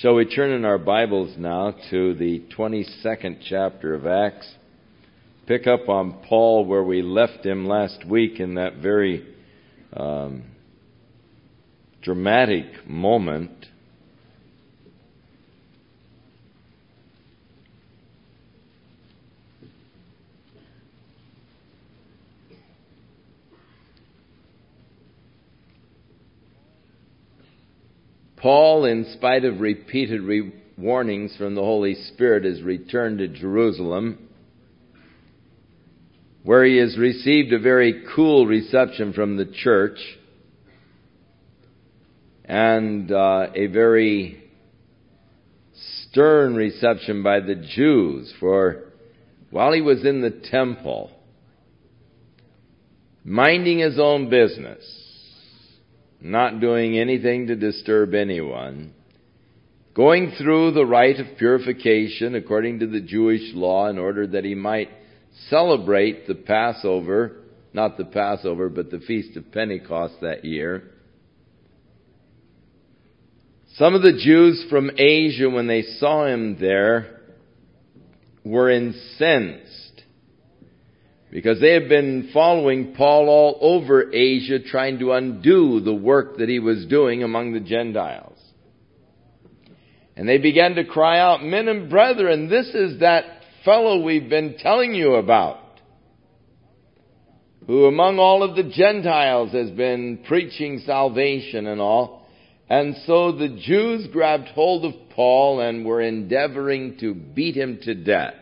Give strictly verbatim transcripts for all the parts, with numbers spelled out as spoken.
Shall we turn in our Bibles now to the twenty-second chapter of Acts? Pick up on Paul where we left him last week in that very um, dramatic moment. Paul, in spite of repeated re- warnings from the Holy Spirit, has returned to Jerusalem, where he has received a very cool reception from the church and uh, a very stern reception by the Jews. For while he was in the temple, minding his own business, not doing anything to disturb anyone, going through the rite of purification according to the Jewish law in order that he might celebrate the Passover, not the Passover, but the Feast of Pentecost that year. Some of the Jews from Asia, when they saw him there, were incensed, because they had been following Paul all over Asia, trying to undo the work that he was doing among the Gentiles. And they began to cry out, "Men and brethren, this is that fellow we've been telling you about, who among all of the Gentiles has been preaching salvation and all." And so the Jews grabbed hold of Paul and were endeavoring to beat him to death.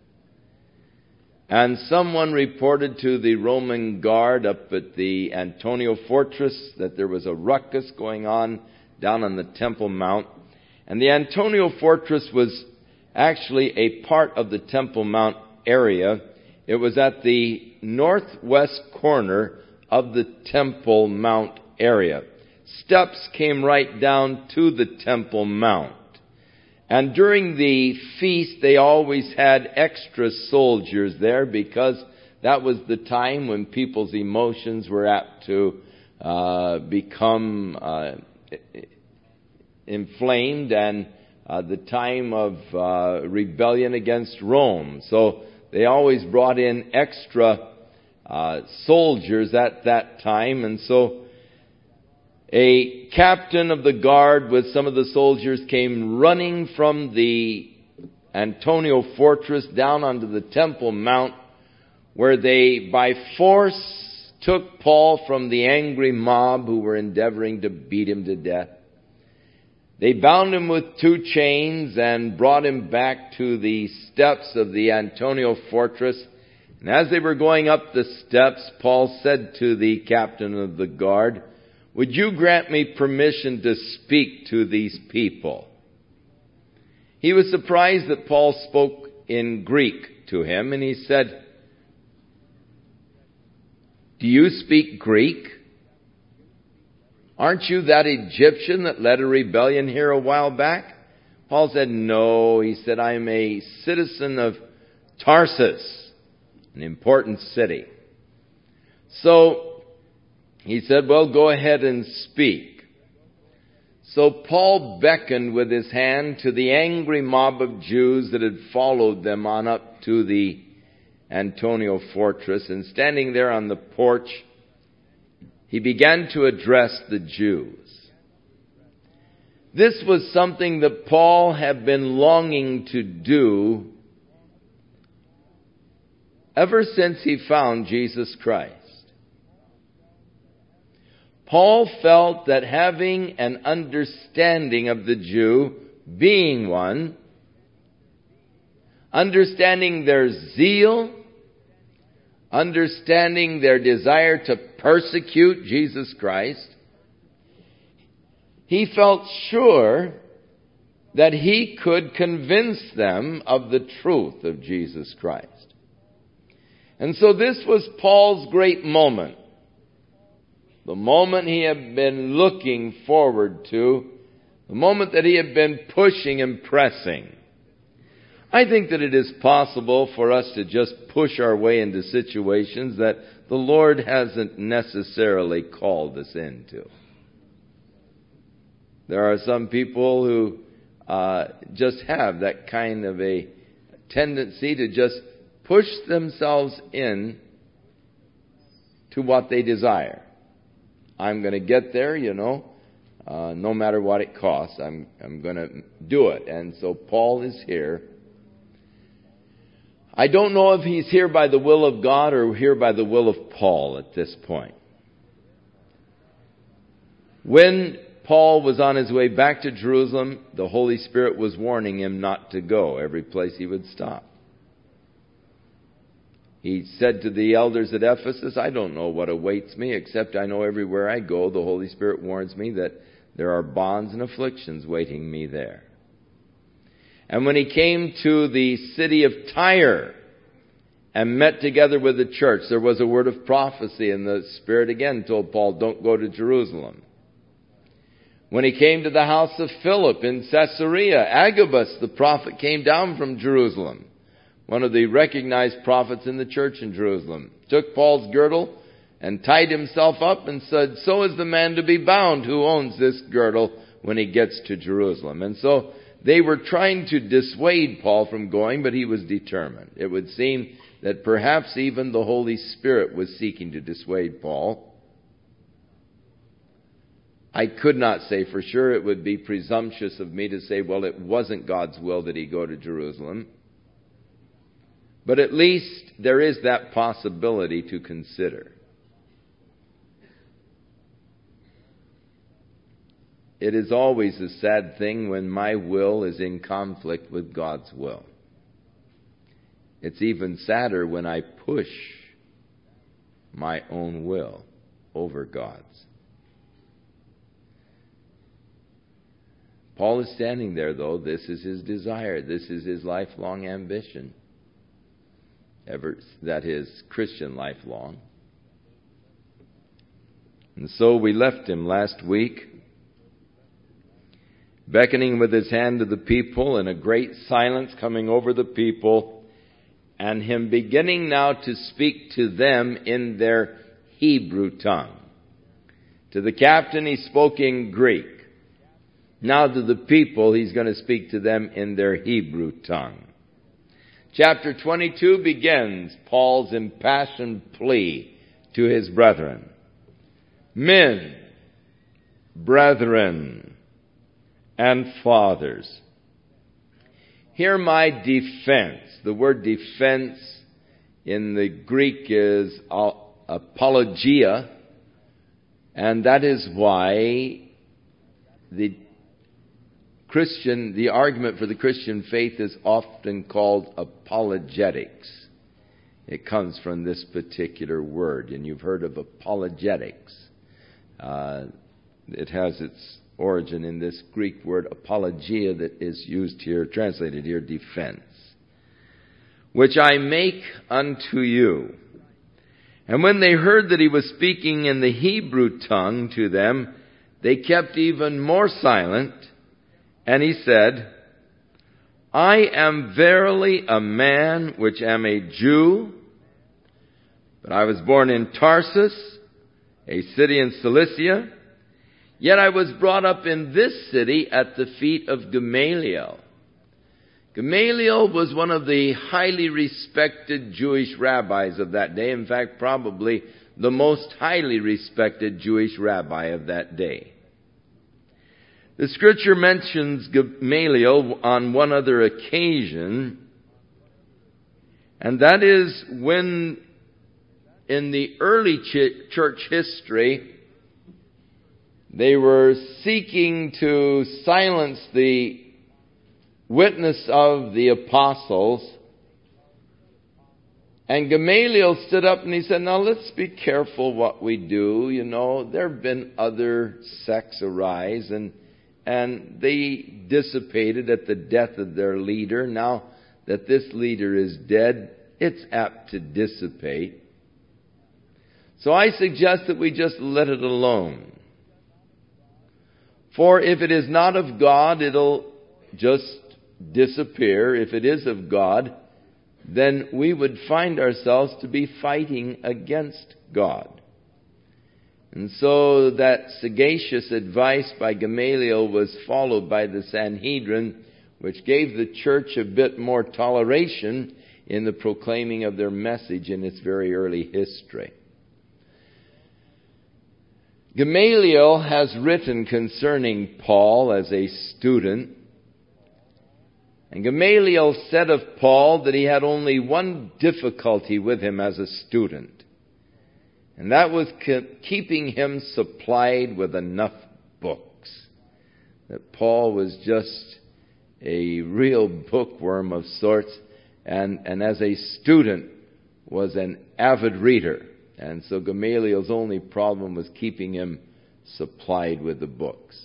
And someone reported to the Roman guard up at the Antonia fortress that there was a ruckus going on down on the Temple Mount. And the Antonia fortress was actually a part of the Temple Mount area. It was at the northwest corner of the Temple Mount area. Steps came right down to the Temple Mount. And during the feast, they always had extra soldiers there, because that was the time when people's emotions were apt to uh, become uh, inflamed, and uh, the time of uh, rebellion against Rome. So they always brought in extra uh, soldiers at that time. And so a captain of the guard with some of the soldiers came running from the Antonia fortress down onto the Temple Mount, where they by force took Paul from the angry mob who were endeavoring to beat him to death. They bound him with two chains and brought him back to the steps of the Antonia fortress. And as they were going up the steps, Paul said to the captain of the guard, "Would you grant me permission to speak to these people?" He was surprised that Paul spoke in Greek to him, and he said, "Do you speak Greek? Aren't you that Egyptian that led a rebellion here a while back?" Paul said, "No." He said, "I'm a citizen of Tarsus, an important city." So he said, "Well, go ahead and speak." So Paul beckoned with his hand to the angry mob of Jews that had followed them on up to the Antonia fortress, and standing there on the porch, he began to address the Jews. This was something that Paul had been longing to do ever since he found Jesus Christ. Paul felt that having an understanding of the Jew, being one, understanding their zeal, understanding their desire to persecute Jesus Christ, he felt sure that he could convince them of the truth of Jesus Christ. And so this was Paul's great moment. The moment he had been looking forward to, the moment that he had been pushing and pressing. I think that it is possible for us to just push our way into situations that the Lord hasn't necessarily called us into. There are some people who uh, just have that kind of a tendency to just push themselves in to what they desire. I'm going to get there, you know, uh, no matter what it costs. I'm, I'm going to do it. And so Paul is here. I don't know if he's here by the will of God or here by the will of Paul at this point. When Paul was on his way back to Jerusalem, the Holy Spirit was warning him not to go every place he would stop. He said to the elders at Ephesus, I don't know what awaits me, except I know everywhere I go, the Holy Spirit warns me that there are bonds and afflictions waiting me there. And when he came to the city of Tyre and met together with the church, there was a word of prophecy, and the Spirit again told Paul, don't go to Jerusalem. When he came to the house of Philip in Caesarea, Agabus, the prophet, came down from Jerusalem, one of the recognized prophets in the church in Jerusalem, took Paul's girdle and tied himself up and said, so is the man to be bound who owns this girdle when he gets to Jerusalem. And so they were trying to dissuade Paul from going, but he was determined. It would seem that perhaps even the Holy Spirit was seeking to dissuade Paul. I could not say for sure. It would be presumptuous of me to say, well, it wasn't God's will that he go to Jerusalem. But at least there is that possibility to consider. It is always a sad thing when my will is in conflict with God's will. It's even sadder when I push my own will over God's. Paul is standing there, though. This is his desire. This is his lifelong ambition. Ever, that is, Christian lifelong. And so we left him last week, beckoning with his hand to the people, and a great silence coming over the people, and him beginning now to speak to them in their Hebrew tongue. To the captain he spoke in Greek. Now to the people he's going to speak to them in their Hebrew tongue. Chapter twenty-two begins Paul's impassioned plea to his brethren. Men, brethren, and fathers, hear my defense. The word defense in the Greek is apologia, and that is why the Christian, the argument for the Christian faith is often called apologetics. It comes from this particular word, and you've heard of apologetics. Uh, it has its origin in this Greek word apologia that is used here, translated here, defense, which I make unto you. And when they heard that he was speaking in the Hebrew tongue to them, they kept even more silent. And he said, I am verily a man which am a Jew, but I was born in Tarsus, a city in Cilicia. Yet I was brought up in this city at the feet of Gamaliel. Gamaliel was one of the highly respected Jewish rabbis of that day. In fact, probably the most highly respected Jewish rabbi of that day. The scripture mentions Gamaliel on one other occasion, and that is when in the early ch- church history they were seeking to silence the witness of the apostles. And Gamaliel stood up and he said, now let's be careful what we do. You know, there have been other sects arise, and And they dissipated at the death of their leader. Now that this leader is dead, it's apt to dissipate. So I suggest that we just let it alone. For if it is not of God, it'll just disappear. If it is of God, then we would find ourselves to be fighting against God. And so that sagacious advice by Gamaliel was followed by the Sanhedrin, which gave the church a bit more toleration in the proclaiming of their message in its very early history. Gamaliel has written concerning Paul as a student, and Gamaliel said of Paul that he had only one difficulty with him as a student, and that was keeping him supplied with enough books. That Paul was just a real bookworm of sorts, and, and as a student was an avid reader. And so Gamaliel's only problem was keeping him supplied with the books.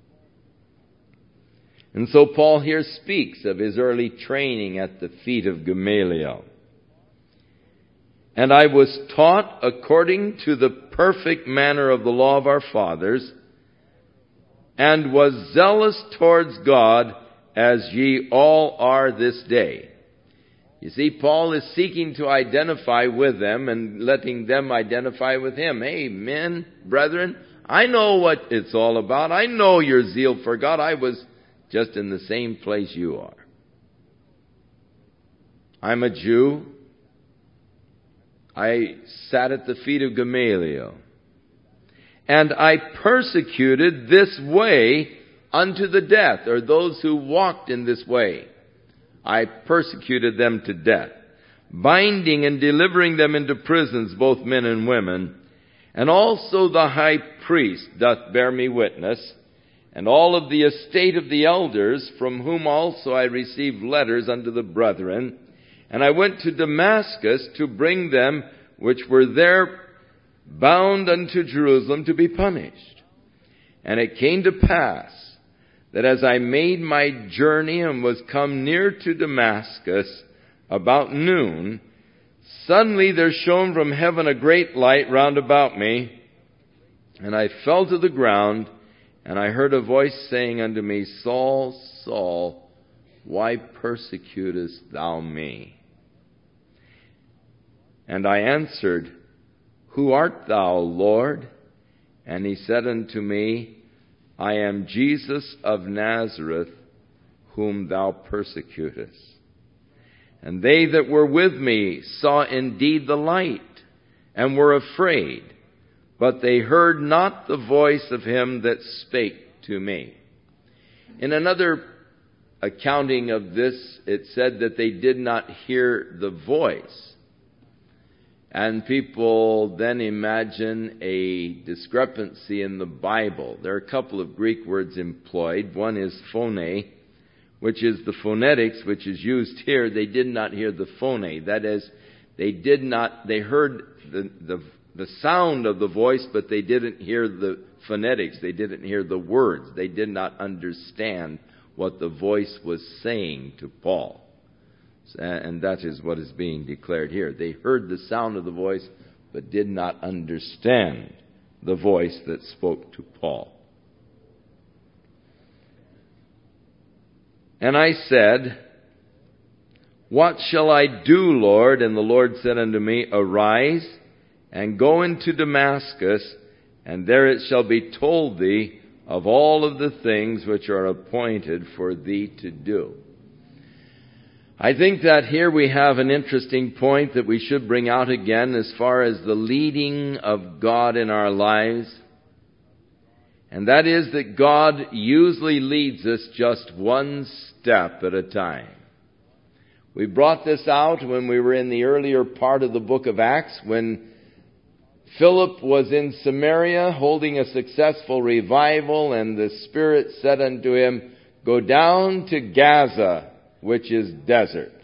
And so Paul here speaks of his early training at the feet of Gamaliel. And I was taught according to the perfect manner of the law of our fathers, and was zealous towards God, as ye all are this day. You see, Paul is seeking to identify with them and letting them identify with him. Hey, men, brethren, I know what it's all about. I know your zeal for God. I was just in the same place you are. I'm a Jew. I sat at the feet of Gamaliel. And I persecuted this way unto the death, or those who walked in this way. I persecuted them to death, binding and delivering them into prisons, both men and women. And also the high priest doth bear me witness, and all of the estate of the elders, from whom also I received letters unto the brethren. And I went to Damascus to bring them which were there bound unto Jerusalem to be punished. And it came to pass that as I made my journey and was come near to Damascus about noon, suddenly there shone from heaven a great light round about me, and I fell to the ground, and I heard a voice saying unto me, Saul, Saul, why persecutest thou me? And I answered, Who art thou, Lord? And he said unto me, I am Jesus of Nazareth, whom thou persecutest. And they that were with me saw indeed the light, and were afraid, but they heard not the voice of him that spake to me. In another accounting of this, it said that they did not hear the voice. And people then imagine a discrepancy in the Bible. There are a couple of Greek words employed. One is phone, which is the phonetics, which is used here. They did not hear the phone. That is, they did not, they heard the, the, the sound of the voice, but they didn't hear the phonetics. They didn't hear the words. They did not understand what the voice was saying to Paul. And that is what is being declared here. They heard the sound of the voice, but did not understand the voice that spoke to Paul. And I said, What shall I do, Lord? And the Lord said unto me, Arise, and go into Damascus, and there it shall be told thee of all of the things which are appointed for thee to do. I think that here we have an interesting point that we should bring out again as far as the leading of God in our lives. And that is that God usually leads us just one step at a time. We brought this out when we were in the earlier part of the book of Acts, when Philip was in Samaria holding a successful revival, and the Spirit said unto him, Go down to Gaza, which is desert.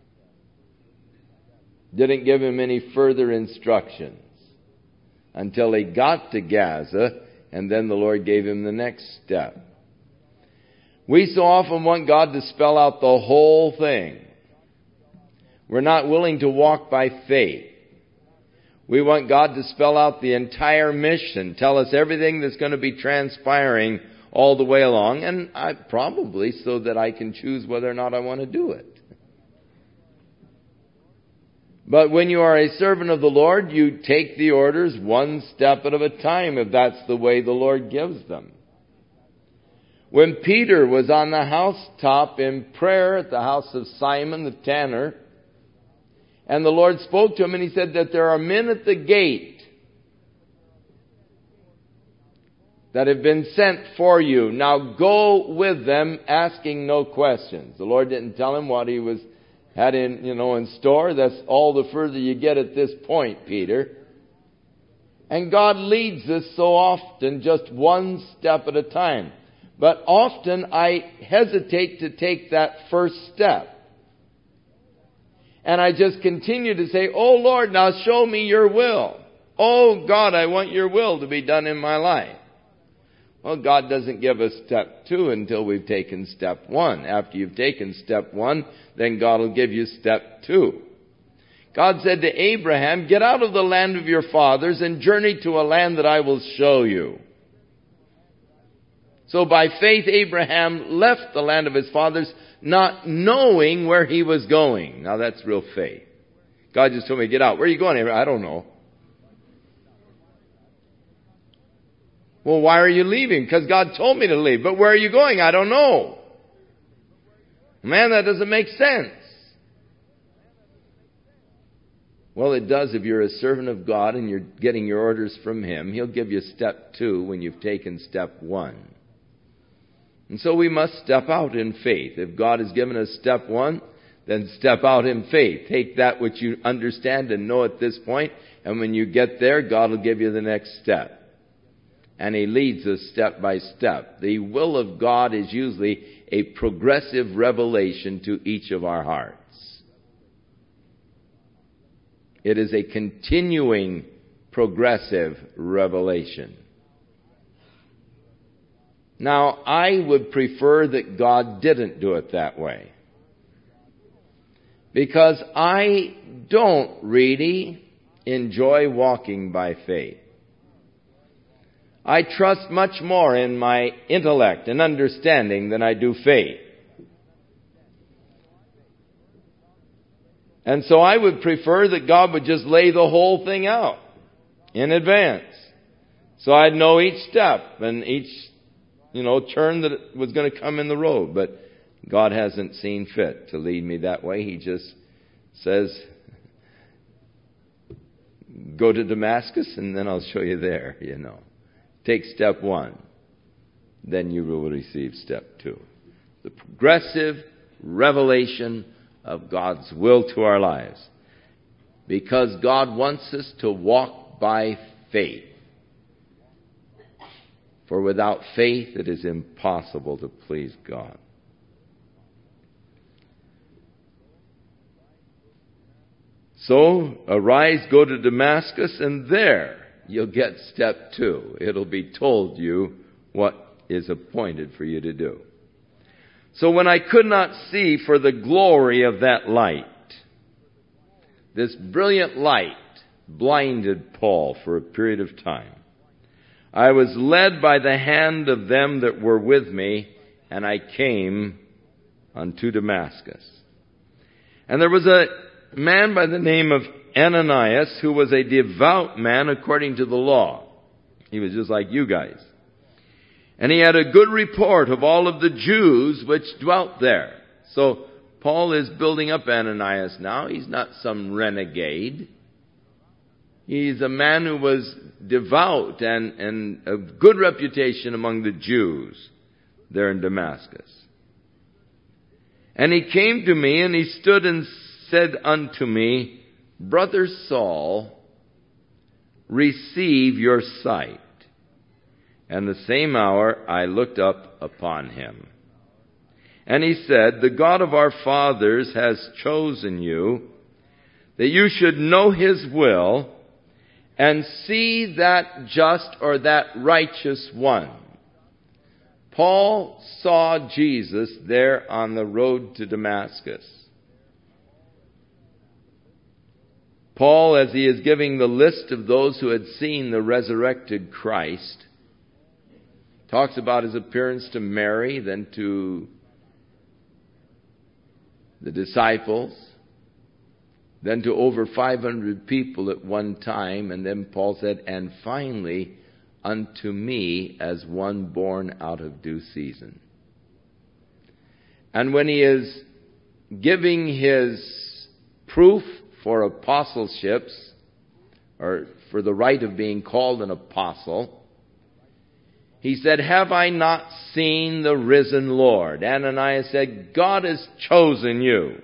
Didn't give him any further instructions until he got to Gaza, and then the Lord gave him the next step. We so often want God to spell out the whole thing. We're not willing to walk by faith. We want God to spell out the entire mission, tell us everything that's going to be transpiring all the way along, and I probably so that I can choose whether or not I want to do it. But when you are a servant of the Lord, you take the orders one step at a time, if that's the way the Lord gives them. When Peter was on the housetop in prayer at the house of Simon the tanner, and the Lord spoke to him and he said that there are men at the gate that have been sent for you. Now go with them, asking no questions. The Lord didn't tell him what he was had in, you know, in store. That's all the further you get at this point, Peter. And God leads us so often, just one step at a time. But often I hesitate to take that first step. And I just continue to say, oh Lord, now show me your will. Oh God, I want your will to be done in my life. Well, God doesn't give us step two until we've taken step one. After you've taken step one, then God will give you step two. God said to Abraham, get out of the land of your fathers and journey to a land that I will show you. So by faith, Abraham left the land of his fathers, not knowing where he was going. Now that's real faith. God just told me, get out. Where are you going, Abraham? I don't know. Well, why are you leaving? Because God told me to leave. But where are you going? I don't know. Man, that doesn't make sense. Well, it does if you're a servant of God and you're getting your orders from Him. He'll give you step two when you've taken step one. And so we must step out in faith. If God has given us step one, then step out in faith. Take that which you understand and know at this point, and when you get there, God will give you the next step. And He leads us step by step. The will of God is usually a progressive revelation to each of our hearts. It is a continuing, progressive revelation. Now, I would prefer that God didn't do it that way. Because I don't really enjoy walking by faith. I trust much more in my intellect and understanding than I do faith. And so I would prefer that God would just lay the whole thing out in advance. So I'd know each step and each, you know, turn that was going to come in the road. But God hasn't seen fit to lead me that way. He just says, go to Damascus and then I'll show you there, you know. Take step one, then you will receive step two. The progressive revelation of God's will to our lives. Because God wants us to walk by faith. For without faith it is impossible to please God. So, arise, go to Damascus, and there you'll get step two. It'll be told you what is appointed for you to do. So when I could not see for the glory of that light, this brilliant light blinded Paul for a period of time. I was led by the hand of them that were with me, and I came unto Damascus. And there was a man by the name of Ananias, who was a devout man according to the law. He was just like you guys. And he had a good report of all of the Jews which dwelt there. So Paul is building up Ananias now. He's not some renegade. He's a man who was devout and, and of good reputation among the Jews there in Damascus. And he came to me and he stood and said unto me, Brother Saul, receive your sight. And the same hour I looked up upon him. And he said, the God of our fathers has chosen you, that you should know His will, and see that just or that righteous one. Paul saw Jesus there on the road to Damascus. Paul, as he is giving the list of those who had seen the resurrected Christ, talks about His appearance to Mary, then to the disciples, then to over five hundred people at one time, and then Paul said, and finally unto me as one born out of due season. And when he is giving his proof for apostleships, or for the right of being called an apostle, he said, have I not seen the risen Lord? Ananias said, God has chosen you.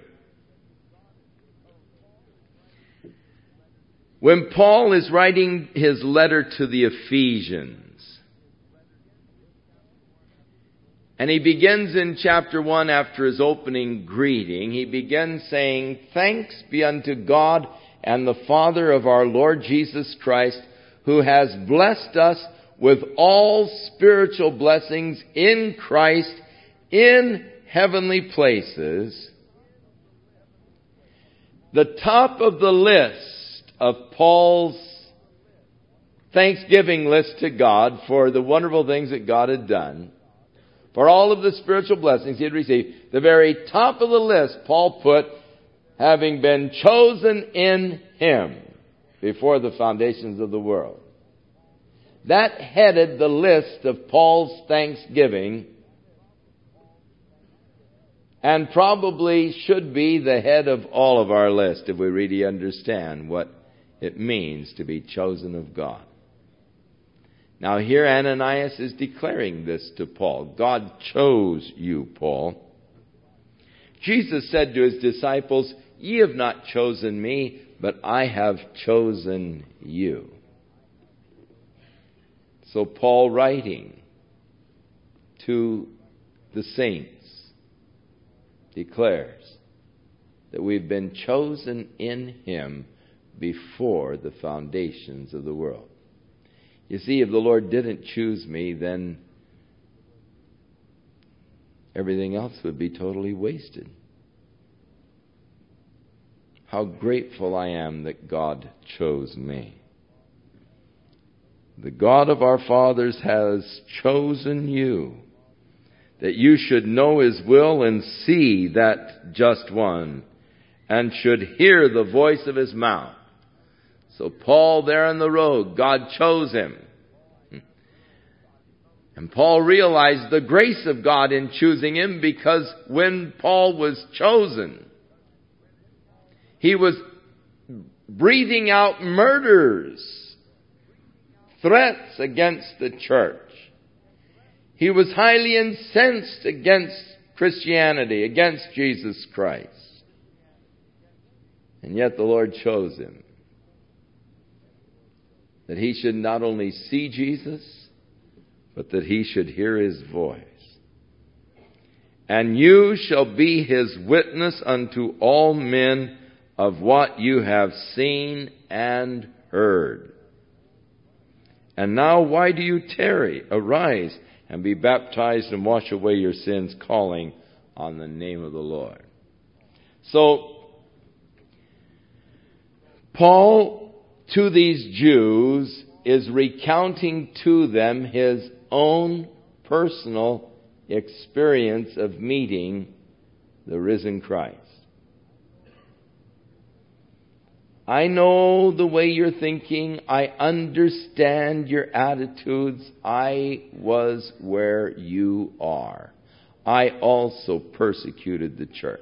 When Paul is writing his letter to the Ephesians, and he begins in chapter one after his opening greeting, he begins saying, thanks be unto God and the Father of our Lord Jesus Christ, who has blessed us with all spiritual blessings in Christ in heavenly places. The top of the list of Paul's thanksgiving list to God for the wonderful things that God had done, for all of the spiritual blessings he had received, the very top of the list, Paul put, having been chosen in him before the foundations of the world. That headed the list of Paul's thanksgiving, and probably should be the head of all of our list if we really understand what it means to be chosen of God. Now here Ananias is declaring this to Paul. God chose you, Paul. Jesus said to his disciples, ye have not chosen me, but I have chosen you. So Paul, writing to the saints, declares that we've been chosen in him before the foundations of the world. You see, if the Lord didn't choose me, then everything else would be totally wasted. How grateful I am that God chose me. The God of our fathers has chosen you, that you should know his will and see that just one, and should hear the voice of his mouth. So Paul there on the road, God chose him. And Paul realized the grace of God in choosing him, because when Paul was chosen, he was breathing out murders, threats against the church. He was highly incensed against Christianity, against Jesus Christ. And yet the Lord chose him, that he should not only see Jesus, but that he should hear his voice. And you shall be his witness unto all men of what you have seen and heard. And now why do you tarry? Arise and be baptized and wash away your sins, calling on the name of the Lord. So, Paul, to these Jews, is recounting to them his own personal experience of meeting the risen Christ. I know the way you're thinking. I understand your attitudes. I was where you are. I also persecuted the church,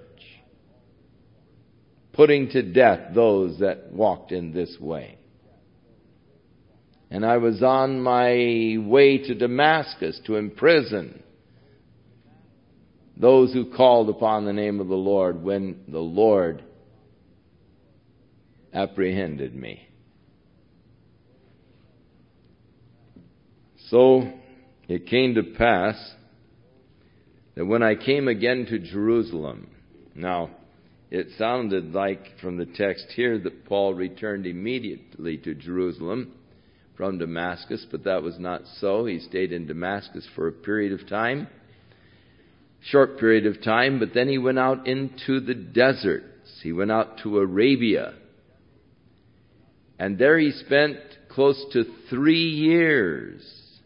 putting to death those that walked in this way. And I was on my way to Damascus to imprison those who called upon the name of the Lord when the Lord apprehended me. So it came to pass that when I came again to Jerusalem, now it sounded like from the text here that Paul returned immediately to Jerusalem from Damascus, but that was not so. He stayed in Damascus for a period of time, short period of time, but then he went out into the deserts. He went out to Arabia. And there he spent close to three years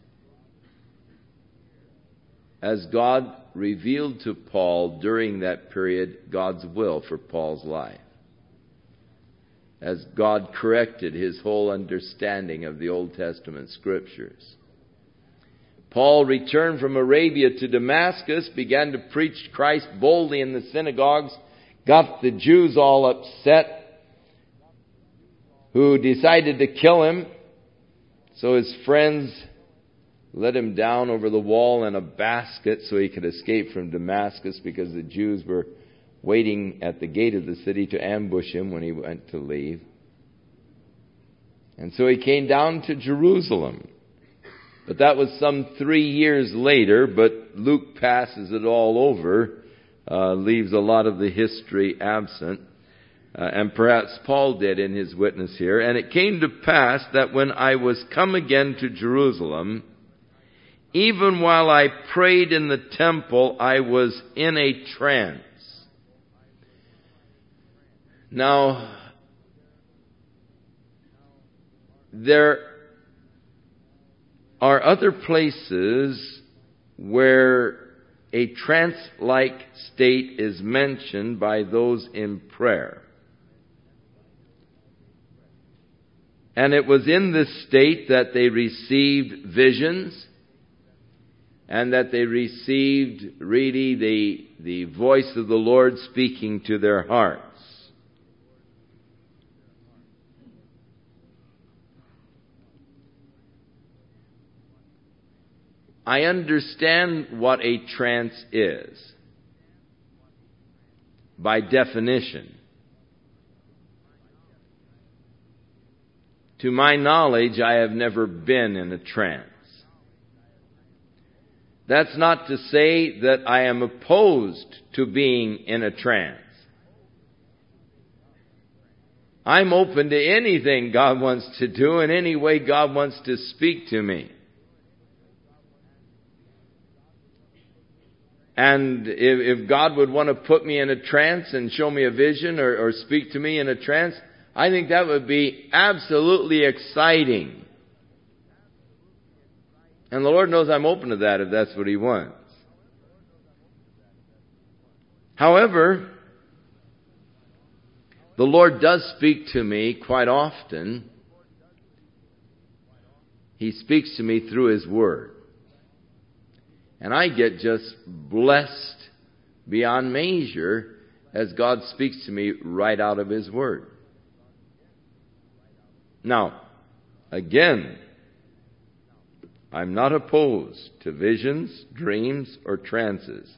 as God revealed to Paul during that period God's will for Paul's life. as God corrected his whole understanding of the Old Testament Scriptures. Paul returned from Arabia to Damascus, began to preach Christ boldly in the synagogues, got the Jews all upset, who decided to kill him. So his friends let him down over the wall in a basket so he could escape from Damascus, because the Jews were waiting at the gate of the city to ambush him when he went to leave. And so he came down to Jerusalem. But that was some three years later, but Luke passes it all over, uh, leaves a lot of the history absent. Uh, and perhaps Paul did in his witness here. And it came to pass that when I was come again to Jerusalem, even while I prayed in the temple, I was in a trance. Now, there are other places where a trance-like state is mentioned by those in prayer. And it was in this state that they received visions, and that they received really the, the voice of the Lord speaking to their hearts. I understand what a trance is, by definition. To my knowledge, I have never been in a trance. That's not to say that I am opposed to being in a trance. I'm open to anything God wants to do and any way God wants to speak to me. And if, if God would want to put me in a trance and show me a vision or, or speak to me in a trance, I think that would be absolutely exciting. And the Lord knows I'm open to that if that's what He wants. However, the Lord does speak to me quite often. He speaks to me through His Word. And I get just blessed beyond measure as God speaks to me right out of His Word. Now, again, I'm not opposed to visions, dreams, or trances.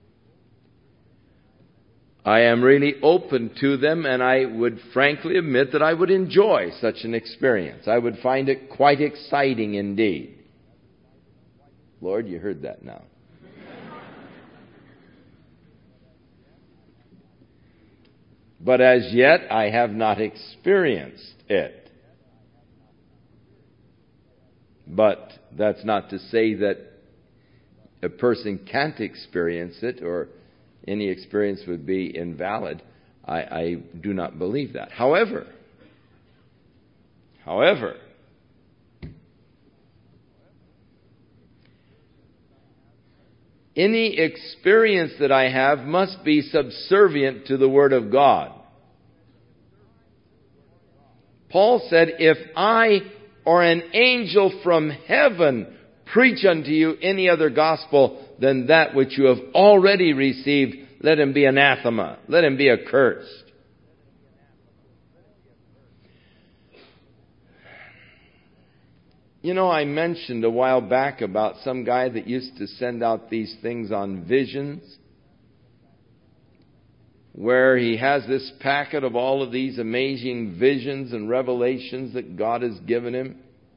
I am really open to them, and I would frankly admit that I would enjoy such an experience. I would find it quite exciting indeed. Lord, you heard that now. But as yet, I have not experienced it. But that's not to say that a person can't experience it or any experience would be invalid. I, I do not believe that. However, however, any experience that I have must be subservient to the Word of God. Paul said, if I or an angel from heaven preach unto you any other gospel than that which you have already received, let him be anathema. Let him be accursed. You know, I mentioned a while back about some guy that used to send out these things on visions, where he has this packet of all of these amazing visions and revelations that God has given him.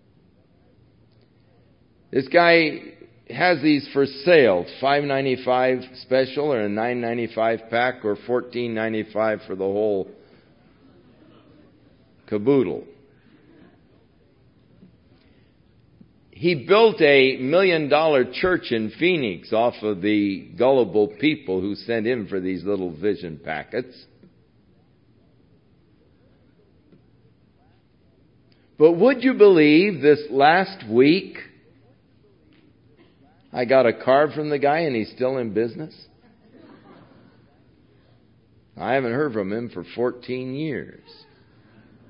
This guy has these for sale, five ninety-five special, or a nine ninety-five pack, or fourteen ninety-five for the whole caboodle. He built a million dollar church in Phoenix off of the gullible people who sent him for these little vision packets. But would you believe this last week I got a card from the guy and he's still in business? I haven't heard from him for fourteen years.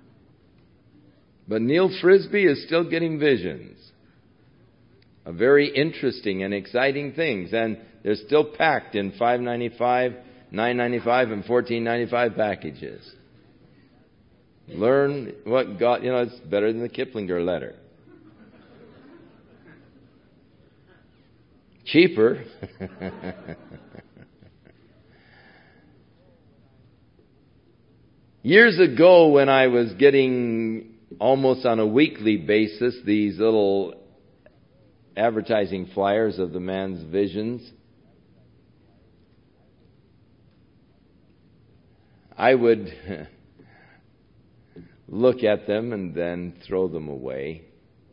But Neil Frisbee is still getting visions of very interesting and exciting things. And they're still packed in five ninety-five, nine ninety-five, and fourteen ninety-five packages. Learn what God, you know, it's better than the Kiplinger letter. Cheaper. Years ago, when I was getting almost on a weekly basis these little advertising flyers of the man's visions, I would look at them and then throw them away.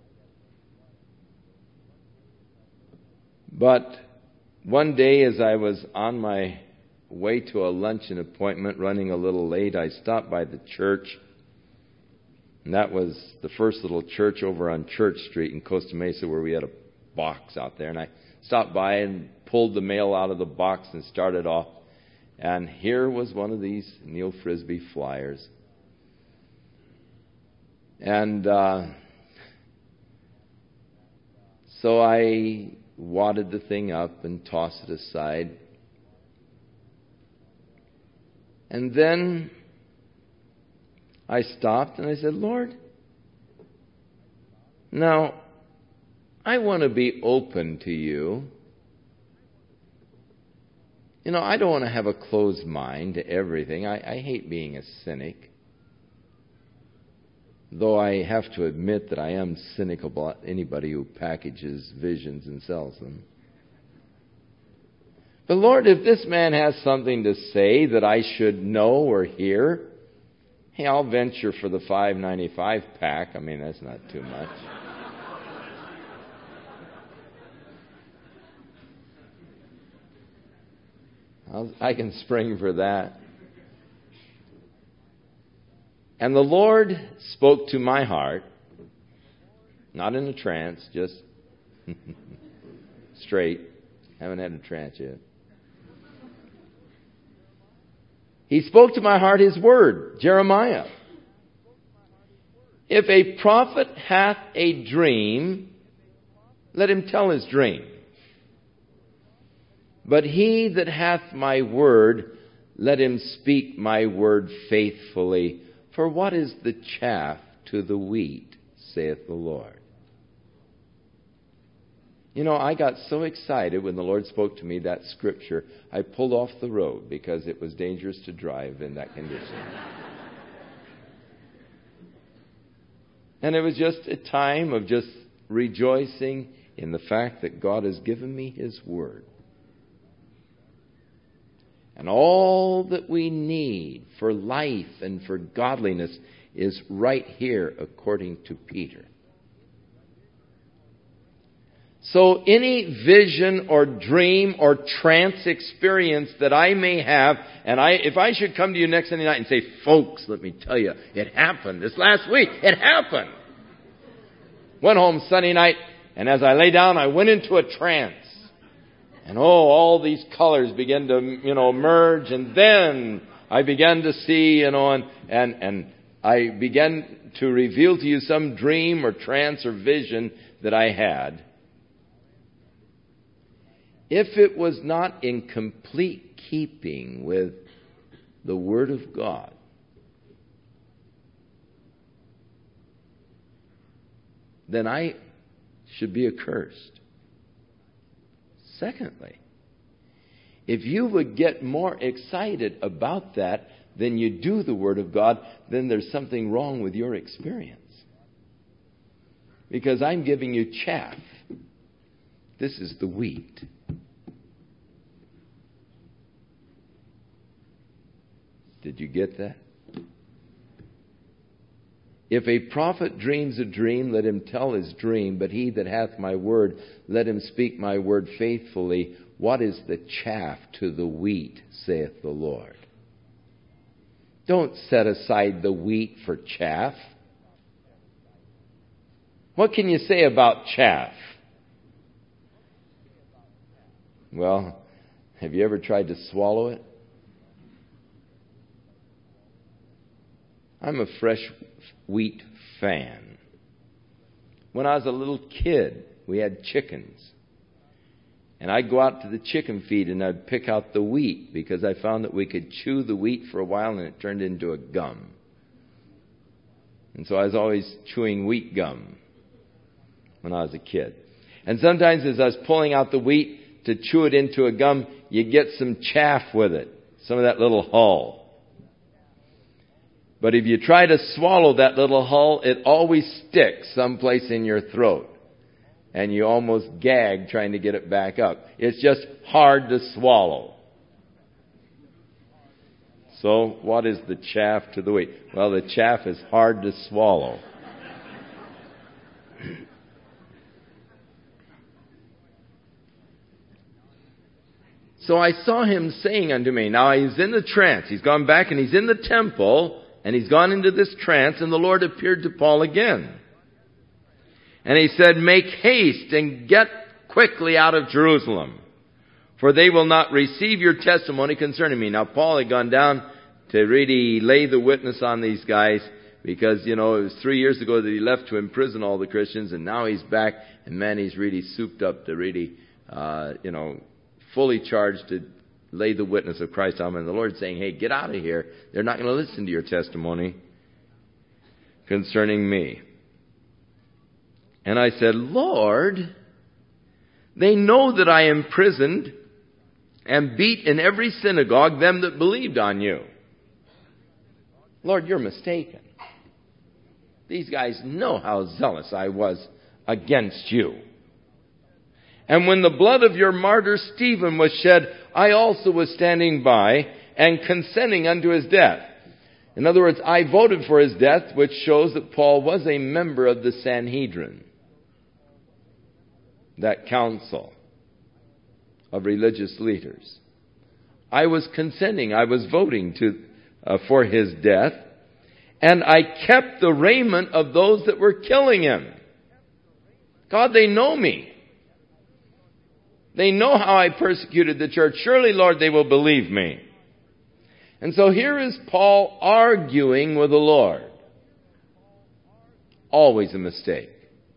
But one day, as I was on my way to a luncheon appointment, running a little late, I stopped by the church. And that was the first little church over on Church Street in Costa Mesa, where we had a box out there. And I stopped by and pulled the mail out of the box and started off. And here was one of these Neil Frisbee flyers. And uh, so I wadded the thing up and tossed it aside. And then I stopped and I said, Lord, now I want to be open to you. You know, I don't want to have a closed mind to everything. I, I hate being a cynic. Though I have to admit that I am cynical about anybody who packages visions and sells them. But Lord, if this man has something to say that I should know or hear, hey, I'll venture for the five ninety-five pack. I mean, that's not too much. I'll, I can spring for that. And the Lord spoke to my heart, not in a trance, just straight. Haven't had a trance yet. He spoke to my heart His word, Jeremiah. If a prophet hath a dream, let him tell his dream. But he that hath my word, let him speak my word faithfully. For what is the chaff to the wheat, saith the Lord? You know, I got so excited when the Lord spoke to me that scripture, I pulled off the road because it was dangerous to drive in that condition. And it was just a time of just rejoicing in the fact that God has given me His word. And all that we need for life and for godliness is right here, according to Peter. So any vision or dream or trance experience that I may have, and I, if I should come to you next Sunday night and say, folks, let me tell you, it happened this last week. It happened. Went home Sunday night, and as I lay down, I went into a trance. And oh, all these colors began to, you know, merge. And then I began to see, you know, and, and, and I began to reveal to you some dream or trance or vision that I had. If it was not in complete keeping with the Word of God, then I should be accursed. Secondly, if you would get more excited about that than you do the Word of God, then there's something wrong with your experience. Because I'm giving you chaff. This is the wheat. Did you get that? If a prophet dreams a dream, let him tell his dream. But he that hath my word, let him speak my word faithfully. What is the chaff to the wheat, saith the Lord? Don't set aside the wheat for chaff. What can you say about chaff? Well, have you ever tried to swallow it? I'm a fresh wheat fan. When I was a little kid, we had chickens. And I'd go out to the chicken feed and I'd pick out the wheat because I found that we could chew the wheat for a while and it turned into a gum. And so I was always chewing wheat gum when I was a kid. And sometimes as I was pulling out the wheat to chew it into a gum, you get some chaff with it, some of that little hull. But if you try to swallow that little hull, it always sticks someplace in your throat. And you almost gag trying to get it back up. It's just hard to swallow. So, what is the chaff to the wheat? Well, the chaff is hard to swallow. So I saw him saying unto me, now he's in the trance. He's gone back and he's in the temple, and he's gone into this trance, and the Lord appeared to Paul again. And he said, make haste and get quickly out of Jerusalem, for they will not receive your testimony concerning me. Now, Paul had gone down to really lay the witness on these guys because, you know, it was three years ago that he left to imprison all the Christians, and now he's back, and man, he's really souped up to really, uh, you know, fully charged to lay the witness of Christ on them. And the Lord's saying, hey, get out of here. They're not going to listen to your testimony concerning me. And I said, Lord, they know that I imprisoned and beat in every synagogue them that believed on you. Lord, you're mistaken. These guys know how zealous I was against you. And when the blood of your martyr Stephen was shed, I also was standing by and consenting unto his death. In other words, I voted for his death, which shows that Paul was a member of the Sanhedrin, that council of religious leaders. I was consenting, I was voting to uh, for his death, and I kept the raiment of those that were killing him. God, they know me. They know how I persecuted the church. Surely, Lord, they will believe me. And so here is Paul arguing with the Lord. Always a mistake.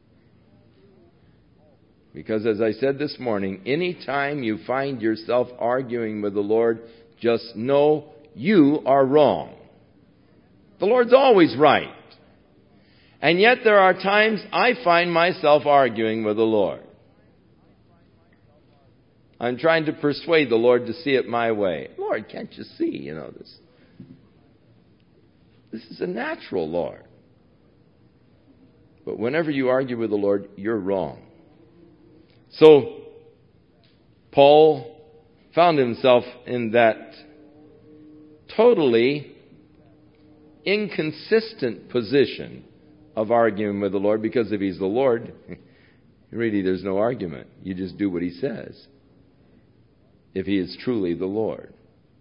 Because as I said this morning, any time you find yourself arguing with the Lord, just know you are wrong. The Lord's always right. And yet there are times I find myself arguing with the Lord. I'm trying to persuade the Lord to see it my way. Lord, can't you see, you know, this? This is a natural, Lord. But whenever you argue with the Lord, you're wrong. So, Paul found himself in that totally inconsistent position of arguing with the Lord, because if he's the Lord, really there's no argument. You just do what he says. If he is truly the Lord.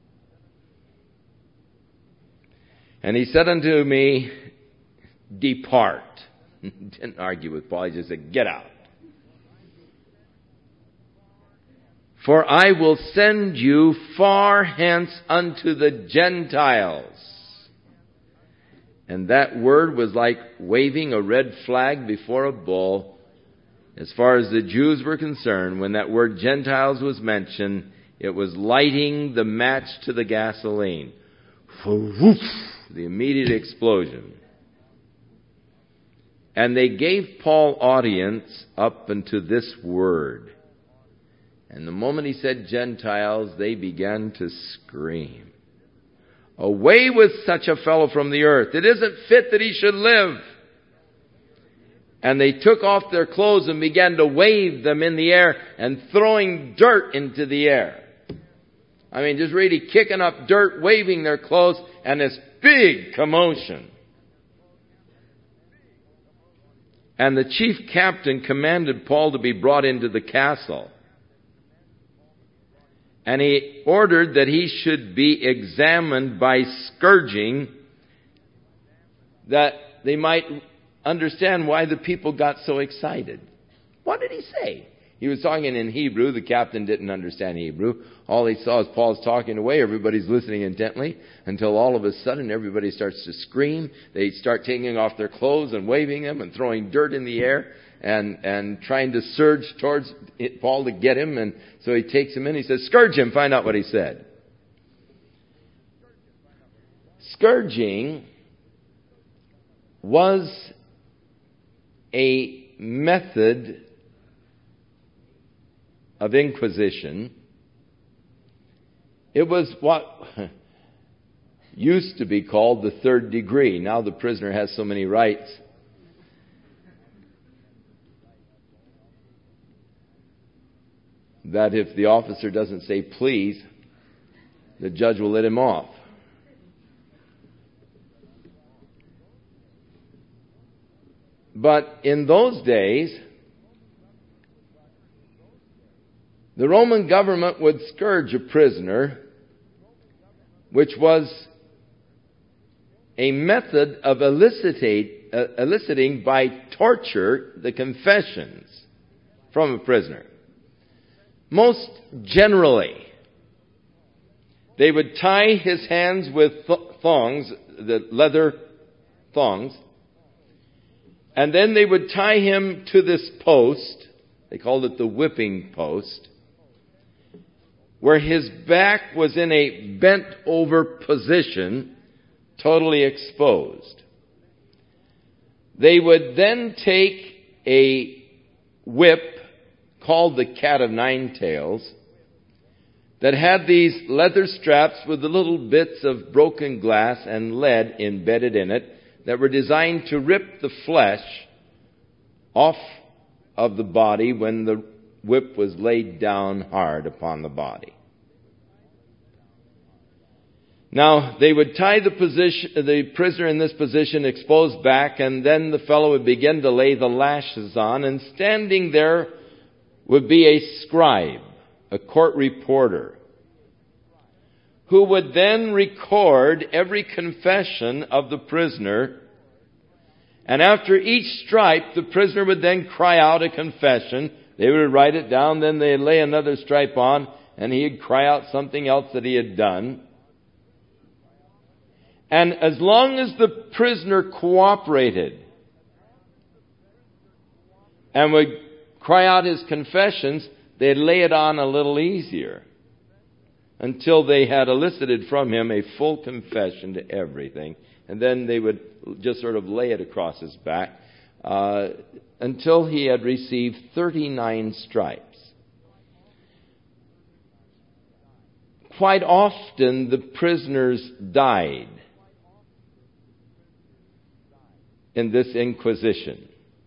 And he said unto me, depart. Didn't argue with Paul. He just said, get out. For I will send you far hence unto the Gentiles. And that word was like waving a red flag before a bull. As far as the Jews were concerned, when that word Gentiles was mentioned, it was lighting the match to the gasoline. The immediate explosion. And they gave Paul audience up unto this word. And the moment he said Gentiles, they began to scream. Away with such a fellow from the earth. It isn't fit that he should live. And they took off their clothes and began to wave them in the air and throwing dirt into the air. I mean, just really kicking up dirt, waving their clothes, and this big commotion. And the chief captain commanded Paul to be brought into the castle. And he ordered that he should be examined by scourging, that they might understand why the people got so excited. What did he say? He was talking in Hebrew. The captain didn't understand Hebrew. All he saw is Paul's talking away. Everybody's listening intently until all of a sudden everybody starts to scream. They start taking off their clothes and waving them and throwing dirt in the air and, and trying to surge towards Paul to get him. And so he takes him in. He says, "Scourge him." Find out what he said. Scourging was a method of inquisition. It was what used to be called the third degree. Now the prisoner has so many rights. That if the officer doesn't say please, the judge will let him off. But in those days, the Roman government would scourge a prisoner, which was a method of elicitate, uh, eliciting by torture the confessions from a prisoner. Most generally, they would tie his hands with th- thongs, the leather thongs, and then they would tie him to this post. They called it the whipping post, where his back was in a bent over position, totally exposed. They would then take a whip called the cat of nine tails that had these leather straps with the little bits of broken glass and lead embedded in it that were designed to rip the flesh off of the body when the whip was laid down hard upon the body. Now, they would tie the position, the prisoner in this position, exposed back, and then the fellow would begin to lay the lashes on, and standing there would be a scribe, a court reporter, who would then record every confession of the prisoner. And after each stripe, the prisoner would then cry out a confession. They would write it down, then they'd lay another stripe on, and he'd cry out something else that he had done. And as long as the prisoner cooperated and would cry out his confessions, they'd lay it on a little easier until they had elicited from him a full confession to everything. And then they would just sort of lay it across his back uh, until he had received thirty-nine stripes. Quite often the prisoners died in this inquisition.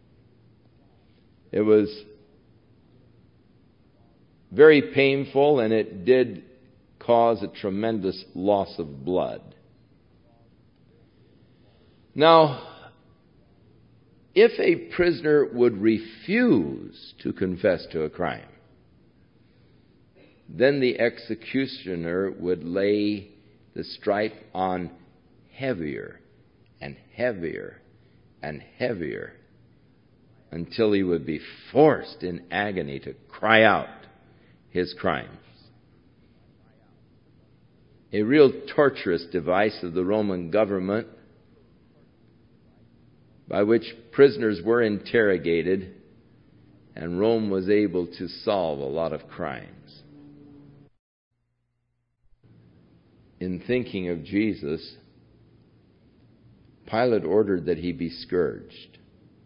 It was very painful, and it did cause a tremendous loss of blood. Now, if a prisoner would refuse to confess to a crime, then the executioner would lay the stripe on heavier and heavier and heavier until he would be forced in agony to cry out his crimes. A real torturous device of the Roman government by which prisoners were interrogated, and Rome was able to solve a lot of crimes. In thinking of Jesus, Pilate ordered that he be scourged.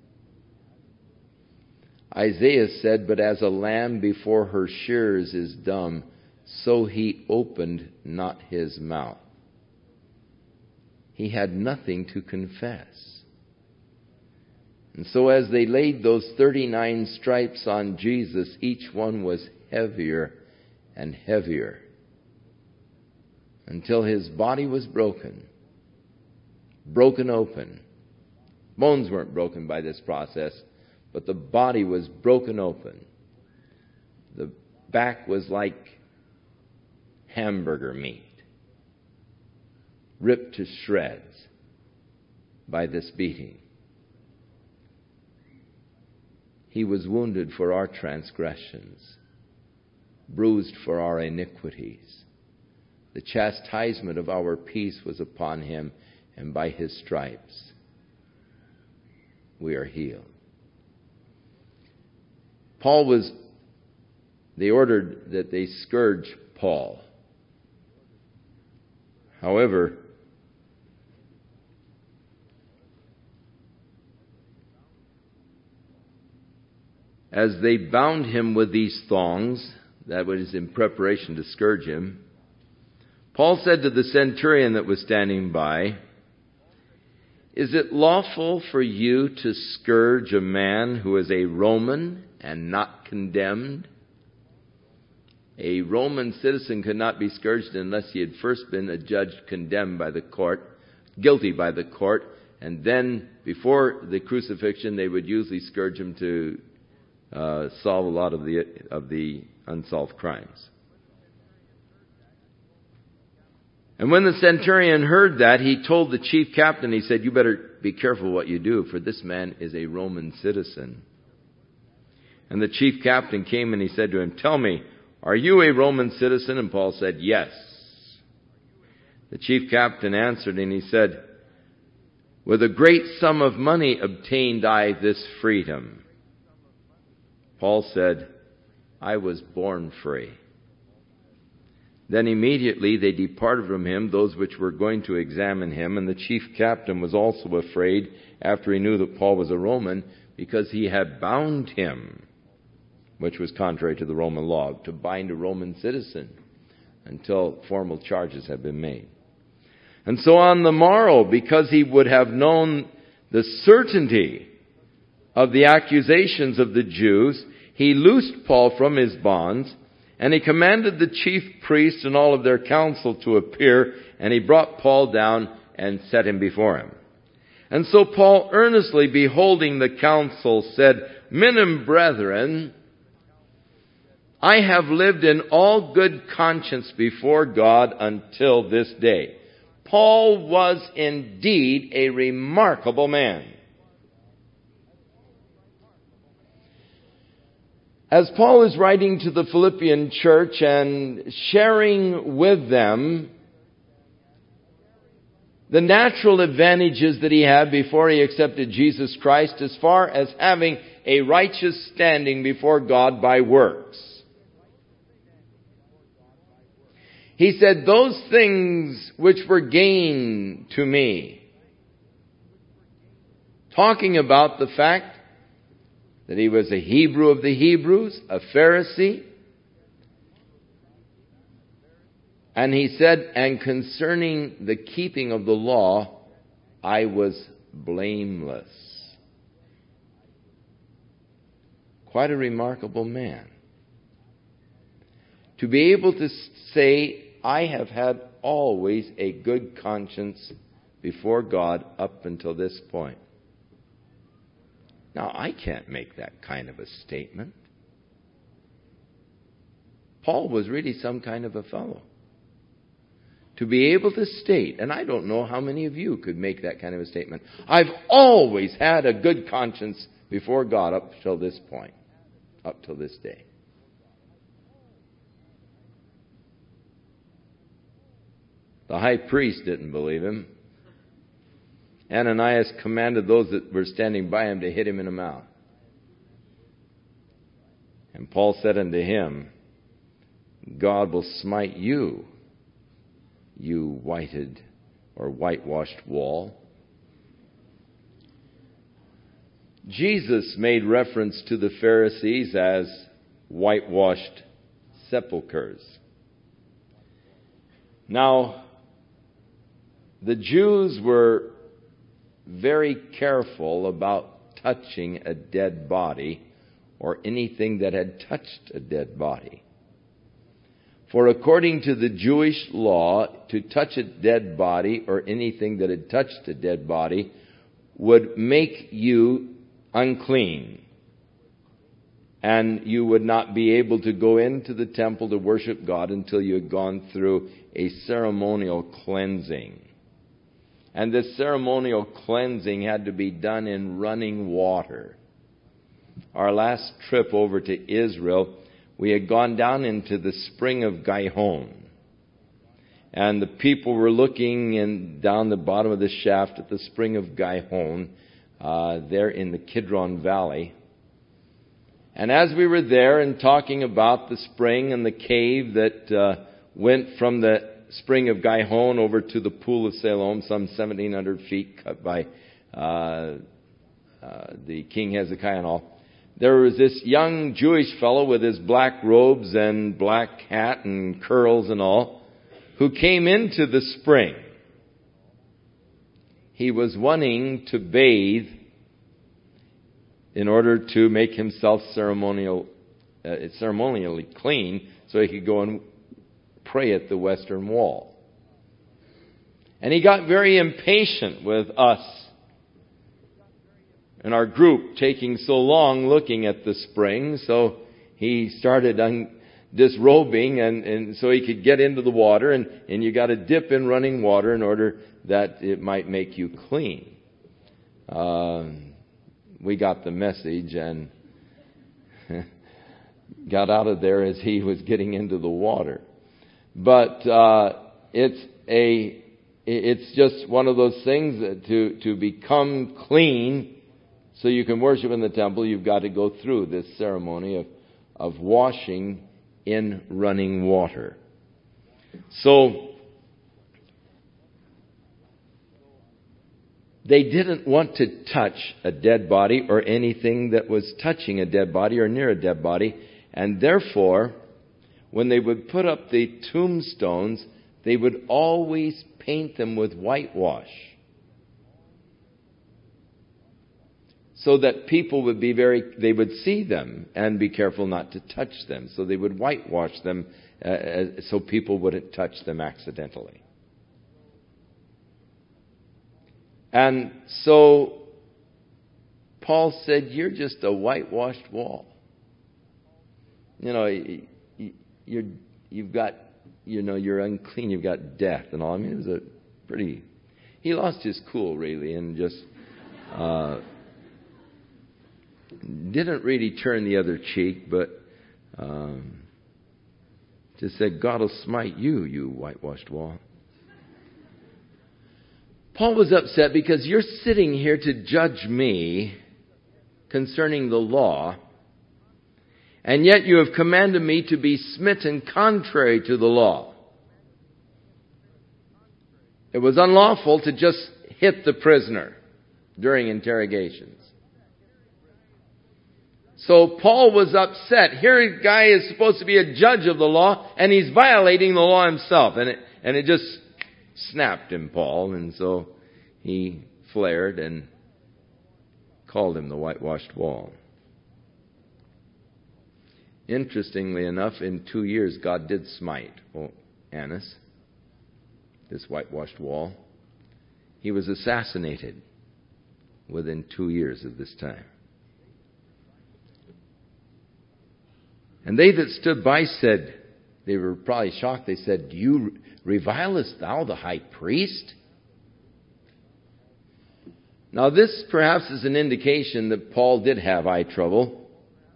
Isaiah said, "But as a lamb before her shearers is dumb, so he opened not his mouth." He had nothing to confess. And so as they laid those thirty-nine stripes on Jesus, each one was heavier and heavier until his body was broken, broken open. Bones weren't broken by this process, but the body was broken open. The back was like hamburger meat, ripped to shreds by this beating. He was wounded for our transgressions, bruised for our iniquities. The chastisement of our peace was upon him, and by his stripes we are healed. Paul was, they ordered that they scourge Paul. However, as they bound him with these thongs, that was in preparation to scourge him, Paul said to the centurion that was standing by, "Is it lawful for you to scourge a man who is a Roman and not condemned?" A Roman citizen could not be scourged unless he had first been adjudged condemned by the court, guilty by the court, and then before the crucifixion they would usually scourge him to uh, solve a lot of the of the unsolved crimes. And when the centurion heard that, he told the chief captain, he said, "You better be careful what you do, for this man is a Roman citizen." And the chief captain came and he said to him, "Tell me, are you a Roman citizen?" And Paul said, "Yes." The chief captain answered and he said, "With a great sum of money obtained I this freedom." Paul said, "I was born free." Then immediately they departed from him, those which were going to examine him, and the chief captain was also afraid after he knew that Paul was a Roman, because he had bound him, which was contrary to the Roman law, to bind a Roman citizen until formal charges had been made. And so on the morrow, because he would have known the certainty of the accusations of the Jews, he loosed Paul from his bonds, and he commanded the chief priests and all of their council to appear, and he brought Paul down and set him before him. And so Paul, earnestly beholding the council, said, "Men and brethren, I have lived in all good conscience before God until this day." Paul was indeed a remarkable man. As Paul is writing to the Philippian church and sharing with them the natural advantages that he had before he accepted Jesus Christ, as far as having a righteous standing before God by works, he said, "Those things which were gain to me," talking about the fact that he was a Hebrew of the Hebrews, a Pharisee. And he said, "And concerning the keeping of the law, I was blameless." Quite a remarkable man. To be able to say, "I have had always a good conscience before God up until this point." Now, I can't make that kind of a statement. Paul was really some kind of a fellow. To be able to state, and I don't know how many of you could make that kind of a statement, "I've always had a good conscience before God up till this point, up till this day." The high priest didn't believe him. Ananias commanded those that were standing by him to hit him in the mouth. And Paul said unto him, "God will smite you, you whited or whitewashed wall." Jesus made reference to the Pharisees as whitewashed sepulchres. Now, the Jews were very careful about touching a dead body or anything that had touched a dead body. For according to the Jewish law, to touch a dead body or anything that had touched a dead body would make you unclean. And you would not be able to go into the temple to worship God until you had gone through a ceremonial cleansing. And this ceremonial cleansing had to be done in running water. our last trip over to Israel, we had gone down into the spring of Gihon. And the people were looking in, down the bottom of the shaft at the spring of Gihon, uh, there in the Kidron Valley. And as we were there and talking about the spring and the cave that uh, went from the spring of Gihon over to the pool of Siloam, some seventeen hundred feet, cut by uh, uh, the King Hezekiah and all, there was this young Jewish fellow with his black robes and black hat and curls and all, who came into the spring. He was wanting to bathe in order to make himself ceremonial, uh, ceremonially clean so he could go and pray at the western wall. And he got very impatient with us and our group taking so long looking at the spring, so he started un- disrobing and, and so he could get into the water, and, and you got to dip in running water in order that it might make you clean. Uh, we got the message and got out of there as he was getting into the water. But uh, it's a it's just one of those things that to to become clean so you can worship in the temple, you've got to go through this ceremony of of washing in running water. So they didn't want to touch a dead body or anything that was touching a dead body or near a dead body. And therefore, when they would put up the tombstones, they would always paint them with whitewash, so that people would be very, they would see them and be careful not to touch them. So they would whitewash them uh, so people wouldn't touch them accidentally. And so Paul said, you're just a whitewashed wall. You know, you're, you've got, you know, you're unclean, you've got death and all. I mean, it was a pretty, he lost his cool really and just, uh, didn't really turn the other cheek, but um, just said, God will smite you, you whitewashed wall. Paul was upset because you're sitting here to judge me concerning the law, and yet you have commanded me to be smitten contrary to the law. It was unlawful to just hit the prisoner during interrogations. So Paul was upset. Here a guy is supposed to be a judge of the law, and he's violating the law himself. And it, and it just snapped him, Paul. And so he flared and called him the whitewashed wall. Interestingly enough, in two years, God did smite oh, Annas, this whitewashed wall. He was assassinated within two years of this time. And they that stood by said, they were probably shocked, they said, do you revilest thou the high priest? Now this perhaps is an indication that Paul did have eye trouble.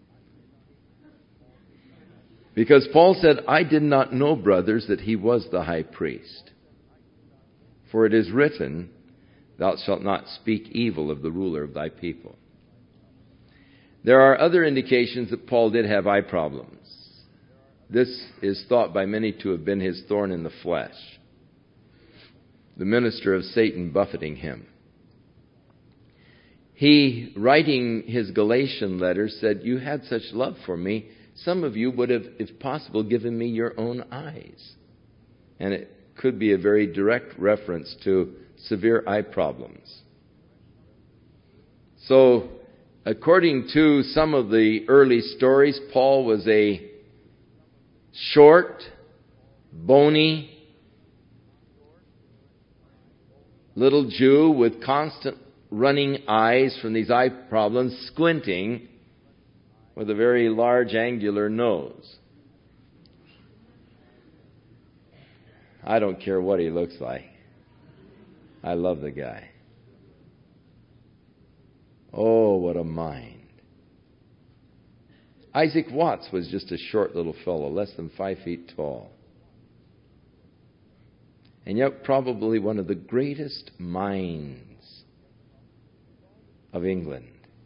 Because Paul said, I did not know, brothers, that he was the high priest. For it is written, thou shalt not speak evil of the ruler of thy people. There are other indications that Paul did have eye problems. This is thought by many to have been his thorn in the flesh, the minister of Satan buffeting him. He, writing his Galatian letter, said, you had such love for me, some of you would have, if possible, given me your own eyes. And it could be a very direct reference to severe eye problems. So, according to some of the early stories, Paul was a short, bony, little Jew with constant running eyes from these eye problems, squinting, with a very large angular nose. I don't care what he looks like. I love the guy. Oh, what a mind. Isaac Watts was just a short little fellow, less than five feet tall. And yet probably one of the greatest minds of England.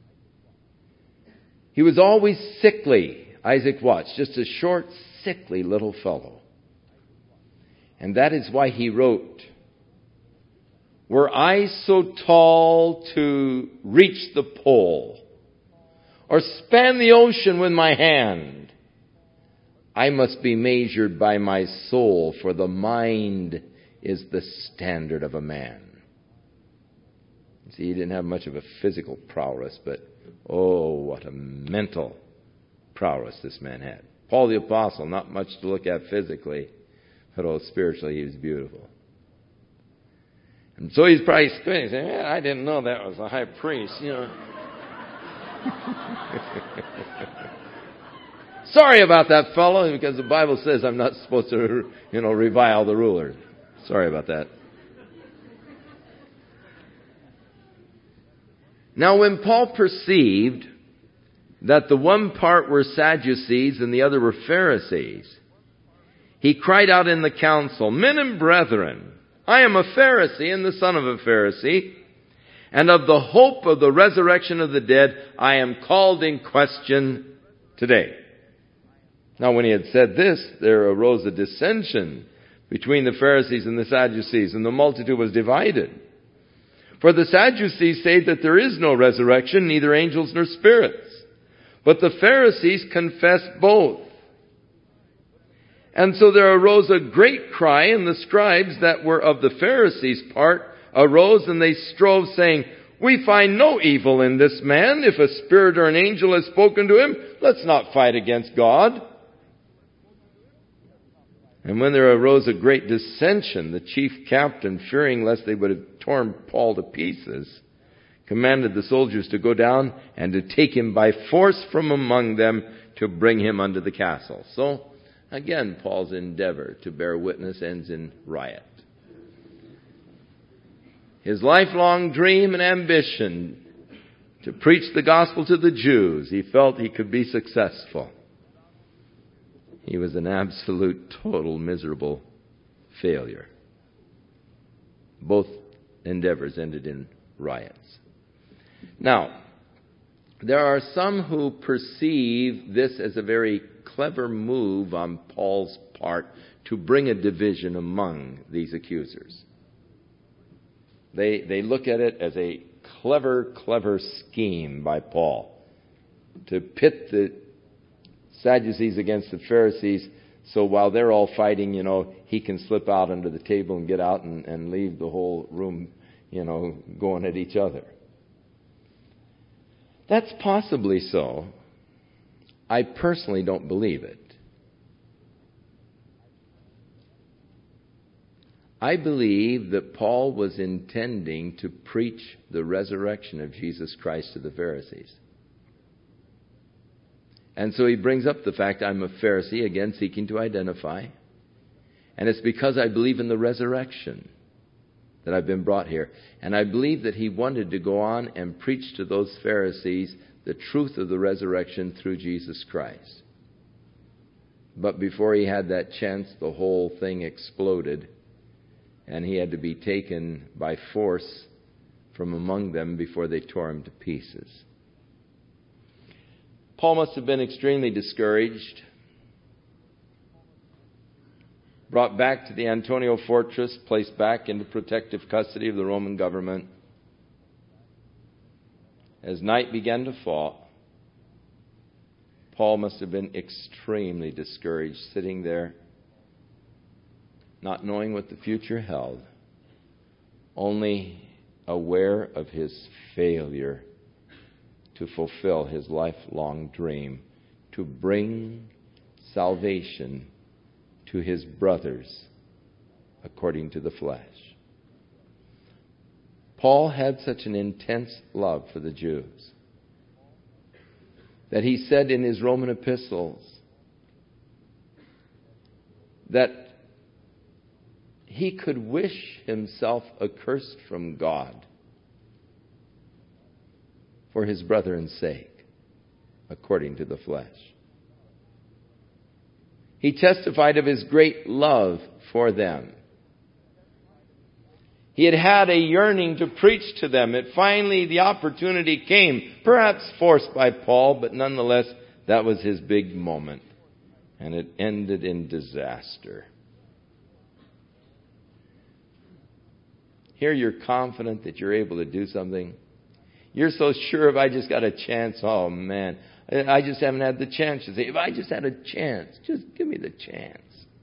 He was always sickly, Isaac Watts, just a short, sickly little fellow. And that is why he wrote, "Were I so tall to reach the pole, or span the ocean with my hand, I must be measured by my soul, for the mind is the standard of a man." See, he didn't have much of a physical prowess, but oh, what a mental prowess this man had. Paul the Apostle, not much to look at physically, but oh, spiritually he was beautiful. And so he's probably squinting, saying, "Man, I didn't know that was a high priest, you know." Sorry about that fellow, because the Bible says I'm not supposed to, you know, revile the ruler. Sorry about that. Now, when Paul perceived that the one part were Sadducees and the other were Pharisees, he cried out in the council, "Men and brethren, I am a Pharisee and the son of a Pharisee, and of the hope of the resurrection of the dead I am called in question today." Now, when he had said this, there arose a dissension between the Pharisees and the Sadducees, and the multitude was divided. For the Sadducees say that there is no resurrection, neither angels nor spirits. But the Pharisees confess both. And so there arose a great cry, and the scribes that were of the Pharisees' part arose, and they strove, saying, "We find no evil in this man. If a spirit or an angel has spoken to him, let's not fight against God." And when there arose a great dissension, the chief captain, fearing lest they would have torn Paul to pieces, commanded the soldiers to go down and to take him by force from among them to bring him unto the castle. So, again, Paul's endeavor to bear witness ends in riot. His lifelong dream and ambition to preach the gospel to the Jews, he felt he could be successful. He was an absolute, total, miserable failure. Both endeavors ended in riots. Now, there are some who perceive this as a very clever move on Paul's part to bring a division among these accusers. They, they look at it as a clever, clever scheme by Paul to pit the Sadducees against the Pharisees, so while they're all fighting, you know, he can slip out under the table and get out and, and leave the whole room, you know, going at each other. That's possibly so. I personally don't believe it. I believe that Paul was intending to preach the resurrection of Jesus Christ to the Pharisees. And so he brings up the fact, I'm a Pharisee, again seeking to identify. And it's because I believe in the resurrection that I've been brought here. And I believe that he wanted to go on and preach to those Pharisees the truth of the resurrection through Jesus Christ. But before he had that chance, the whole thing exploded. And he had to be taken by force from among them before they tore him to pieces. Paul must have been extremely discouraged. Brought back to the Antonia fortress, placed back into protective custody of the Roman government. As night began to fall, Paul must have been extremely discouraged, sitting there, not knowing what the future held, only aware of his failure to fulfill his lifelong dream, to bring salvation to his brothers according to the flesh. Paul had such an intense love for the Jews that he said in his Roman epistles that he could wish himself accursed from God for his brethren's sake, according to the flesh. He testified of his great love for them. He had had a yearning to preach to them. It finally, the opportunity came, perhaps forced by Paul, but nonetheless, that was his big moment. And it ended in disaster. Here you're confident that you're able to do something. You're so sure if I just got a chance, oh man, I just haven't had the chance to say, if I just had a chance, just give me the chance.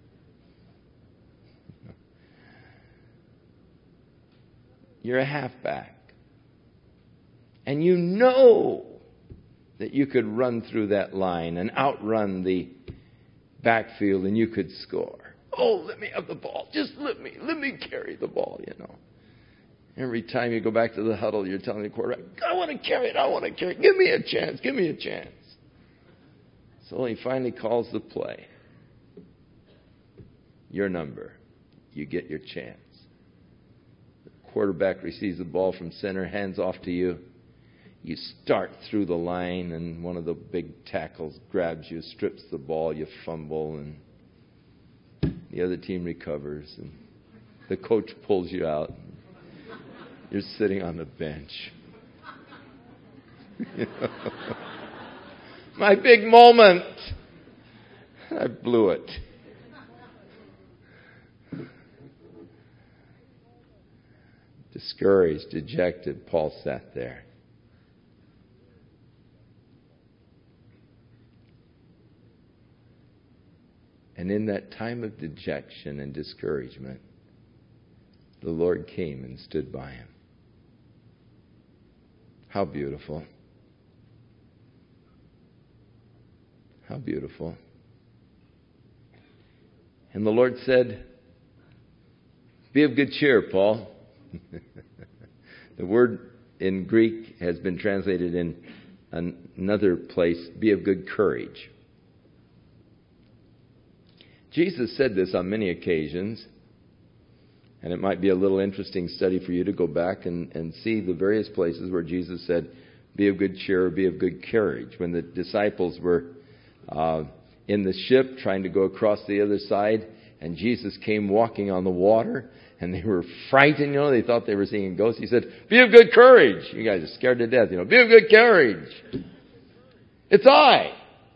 You're a halfback. And you know that you could run through that line and outrun the backfield and you could score. Oh, let me have the ball. Just let me, let me carry the ball, you know. Every time you go back to the huddle, you're telling the quarterback, I want to carry it, I want to carry it. Give me a chance, give me a chance. So he finally calls the play. Your number. You get your chance. Quarterback receives the ball from center, hands off to you. You start through the line, and one of the big tackles grabs you, strips the ball, you fumble, and the other team recovers, and the coach pulls you out. You're sitting on the bench. My big moment. I blew it. Discouraged, dejected, Paul sat there. And in that time of dejection and discouragement, the Lord came and stood by him. How beautiful. How beautiful. And the Lord said, be of good cheer, Paul. The word in Greek has been translated in another place, be of good courage. Jesus said this on many occasions, and it might be a little interesting study for you to go back and, and see the various places where Jesus said, be of good cheer, or be of good courage. When the disciples were uh, in the ship trying to go across the other side, and Jesus came walking on the water, and they were frightened, you know, they thought they were seeing a ghost. He said, be of good courage. You guys are scared to death, you know. Be of good courage. It's I.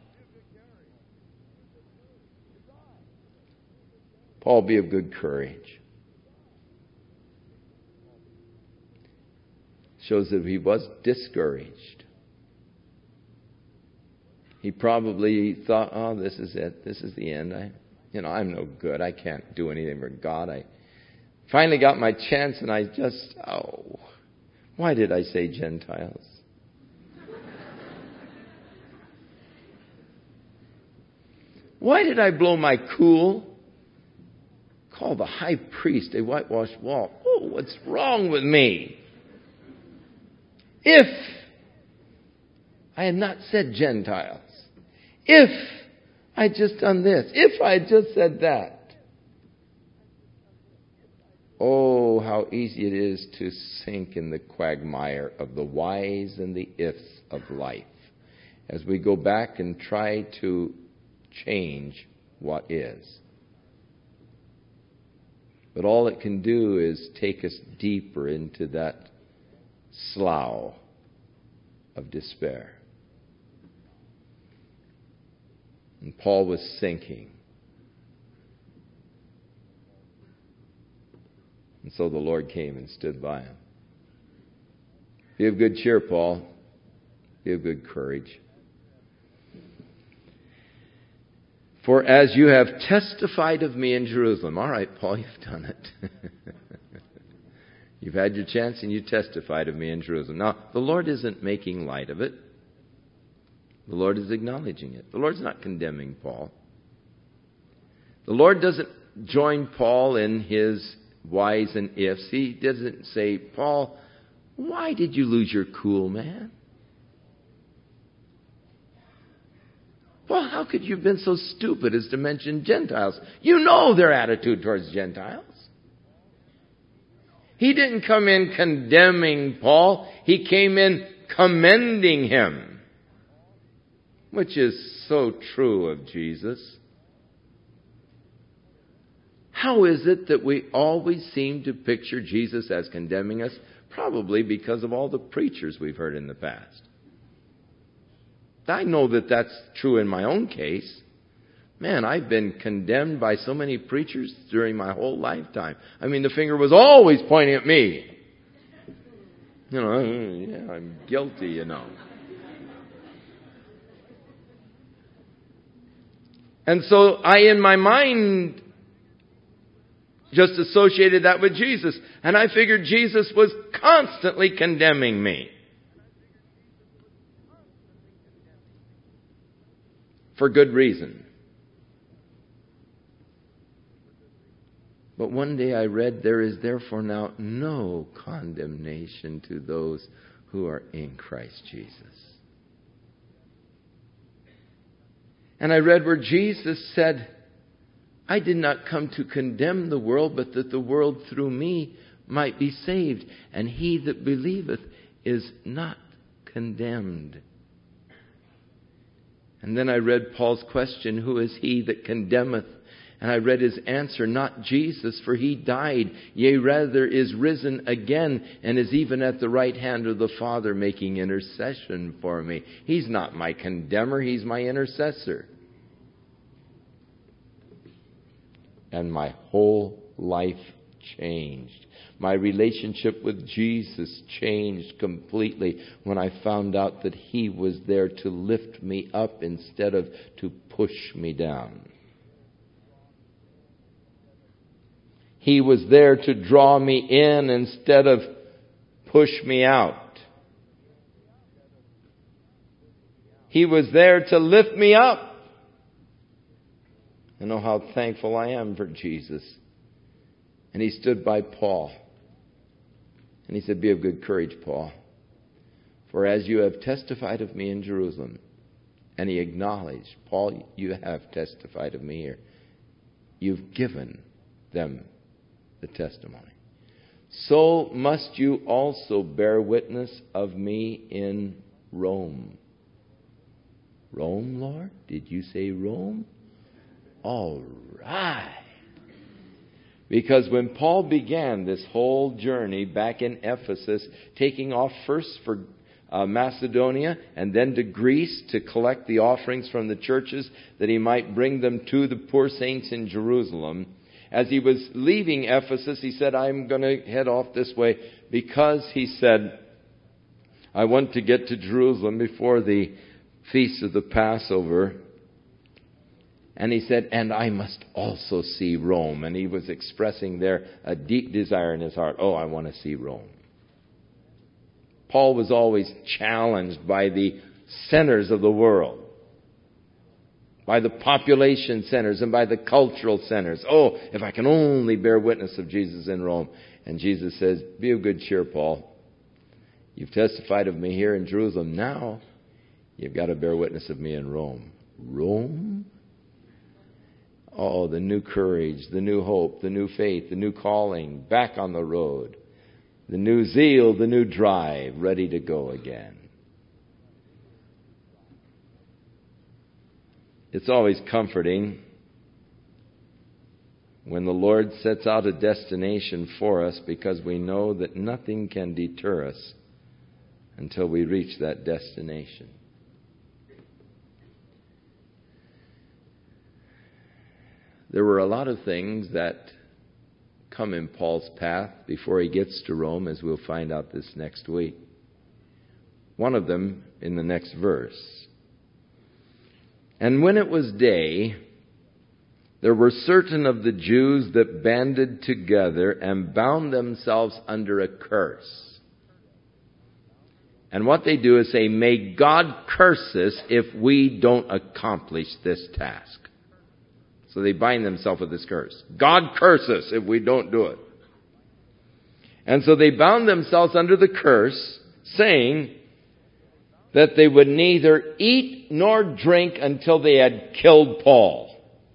Paul, be of good courage. Shows that he was discouraged. He probably thought, oh, this is it. This is the end. I, you know, I'm no good. I can't do anything for God. I finally got my chance, and I just, oh, why did I say Gentiles? Why did I blow my cool? Call the high priest a whitewashed wall. Oh, what's wrong with me? If I had not said Gentiles, if I had just done this, if I had just said that, oh, how easy it is to sink in the quagmire of the whys and the ifs of life as we go back and try to change what is. But all it can do is take us deeper into that slough of despair. And Paul was sinking. And so the Lord came and stood by him. Be of good cheer, Paul. Be of good courage. For as you have testified of me in Jerusalem. All right, Paul, you've done it. You've had your chance and you testified of me in Jerusalem. Now, the Lord isn't making light of it. The Lord is acknowledging it. The Lord's not condemning Paul. The Lord doesn't join Paul in his whys and ifs. He doesn't say, Paul, why did you lose your cool, man? Well, how could you have been so stupid as to mention Gentiles? You know their attitude towards Gentiles. He didn't come in condemning Paul. He came in commending him, which is so true of Jesus. How is it that we always seem to picture Jesus as condemning us? Probably because of all the preachers we've heard in the past. I know that that's true in my own case. Man, I've been condemned by so many preachers during my whole lifetime. I mean, the finger was always pointing at me. You know, yeah, I'm guilty, you know. And so I, in my mind, just associated that with Jesus. And I figured Jesus was constantly condemning me. For good reason. But one day I read, there is therefore now no condemnation to those who are in Christ Jesus. And I read where Jesus said, I did not come to condemn the world, but that the world through me might be saved. And he that believeth is not condemned. And then I read Paul's question, who is he that condemneth? And I read his answer, not Jesus, for he died, yea, rather is risen again, and is even at the right hand of the Father making intercession for me. He's not my condemner, he's my intercessor. And my whole life changed. My relationship with Jesus changed completely when I found out that he was there to lift me up instead of to push me down. He was there to draw me in instead of push me out. He was there to lift me up. I know how thankful I am for Jesus. And he stood by Paul. And he said, be of good courage, Paul. For as you have testified of me in Jerusalem, and he acknowledged, Paul, you have testified of me here. You've given them the testimony. So must you also bear witness of me in Rome. Rome, Lord? Did you say Rome? All right. Because when Paul began this whole journey back in Ephesus, taking off first for uh, Macedonia and then to Greece to collect the offerings from the churches that he might bring them to the poor saints in Jerusalem, as he was leaving Ephesus, he said, I'm going to head off this way because, he said, I want to get to Jerusalem before the feast of the Passover. And he said, and I must also see Rome. And he was expressing there a deep desire in his heart. Oh, I want to see Rome. Paul was always challenged by the centers of the world, by the population centers and by the cultural centers. Oh, if I can only bear witness of Jesus in Rome. And Jesus says, be of good cheer, Paul. You've testified of me here in Jerusalem. Now, you've got to bear witness of me in Rome. Rome? Oh, the new courage, the new hope, the new faith, the new calling, back on the road. The new zeal, the new drive, ready to go again. It's always comforting when the Lord sets out a destination for us, because we know that nothing can deter us until we reach that destination. There were a lot of things that come in Paul's path before he gets to Rome, as we'll find out this next week. One of them in the next verse. And when it was day, there were certain of the Jews that banded together and bound themselves under a curse. And what they do is say, may God curse us if we don't accomplish this task. So they bind themselves with this curse. God curse us if we don't do it. And so they bound themselves under the curse, saying that they would neither eat nor drink until they had killed Paul.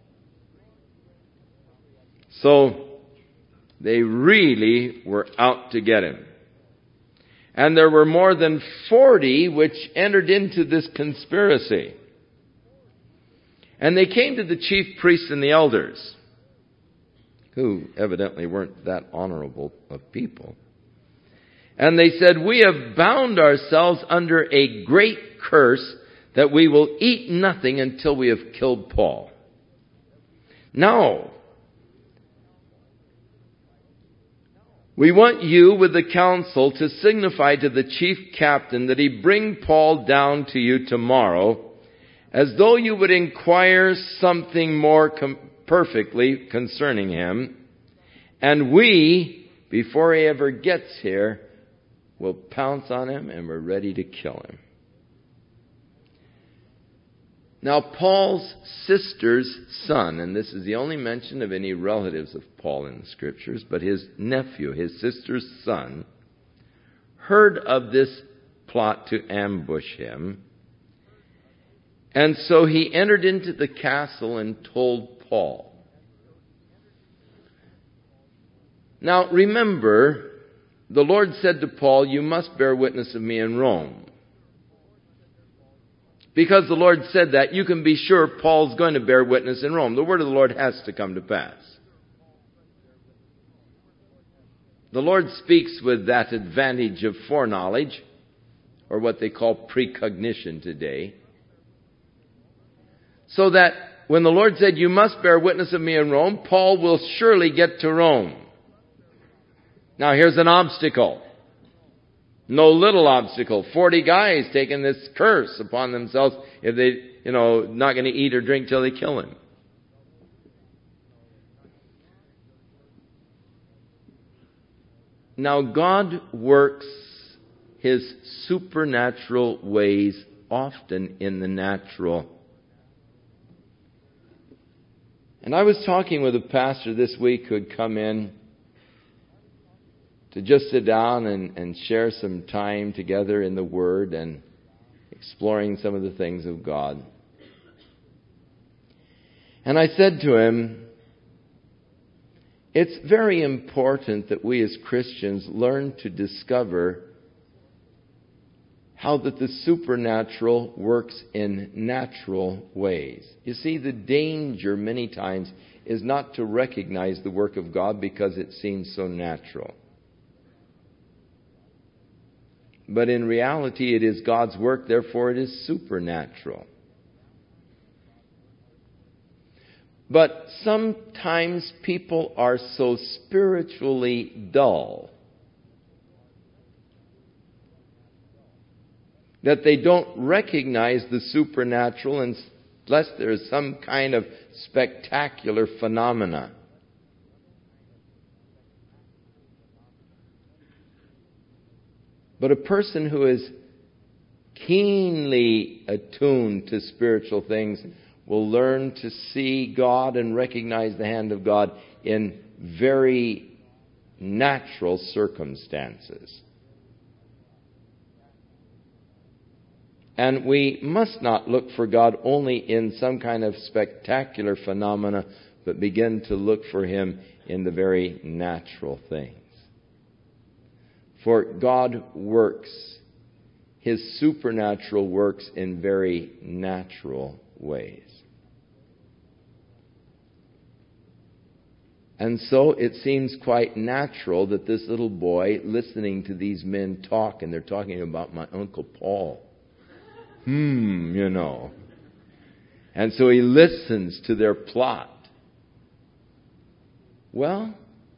So they really were out to get him. And there were more than forty which entered into this conspiracy. And they came to the chief priests and the elders, who evidently weren't that honorable of people. And they said, "We have bound ourselves under a great curse that we will eat nothing until we have killed Paul. Now, we want you with the council to signify to the chief captain that he bring Paul down to you tomorrow, as though you would inquire something more com- perfectly concerning him. And we, before he ever gets here, will pounce on him and we're ready to kill him." Now, Paul's sister's son, and this is the only mention of any relatives of Paul in the Scriptures, but his nephew, his sister's son, heard of this plot to ambush him. And so he entered into the castle and told Paul. Now, remember, the Lord said to Paul, "You must bear witness of me in Rome." Because the Lord said that, you can be sure Paul's going to bear witness in Rome. The word of the Lord has to come to pass. The Lord speaks with that advantage of foreknowledge, or what they call precognition today. So that when the Lord said, "You must bear witness of me in Rome," Paul will surely get to Rome. Now here's an obstacle. No little obstacle. Forty guys taking this curse upon themselves if they, you know, not going to eat or drink till they kill him. Now God works His supernatural ways often in the natural. And I was talking with a pastor this week who had come in to just sit down and, and share some time together in the Word and exploring some of the things of God. And I said to him, it's very important that we as Christians learn to discover how that the supernatural works in natural ways. You see, the danger many times is not to recognize the work of God because it seems so natural. But in reality, it is God's work, therefore it is supernatural. But sometimes people are so spiritually dull that they don't recognize the supernatural unless there is some kind of spectacular phenomena. But a person who is keenly attuned to spiritual things will learn to see God and recognize the hand of God in very natural circumstances. And we must not look for God only in some kind of spectacular phenomena, but begin to look for Him in the very natural things. For God works His supernatural works in very natural ways. And so it seems quite natural that this little boy, listening to these men talk, and they're talking about my Uncle Paul. Hmm, you know. And so he listens to their plot. Well,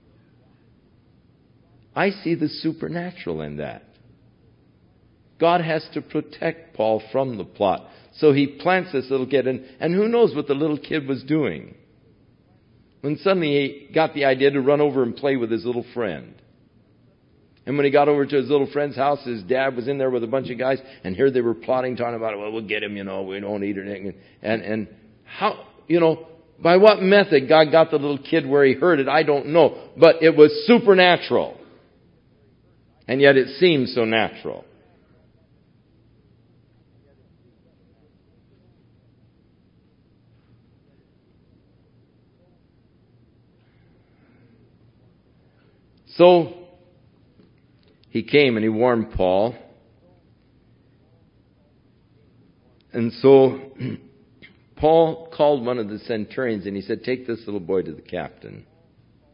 I see the supernatural in that. God has to protect Paul from the plot. So he plants this little kid, and, and who knows what the little kid was doing when suddenly he got the idea to run over and play with his little friend. And when he got over to his little friend's house, his dad was in there with a bunch of guys, and here they were plotting, talking about, well, we'll get him, you know, we don't eat or anything. And, and how, you know, by what method God got the little kid where he heard it, I don't know. But it was supernatural. And yet it seems so natural. So he came and he warned Paul. And so Paul called one of the centurions and he said, take this little boy to the captain.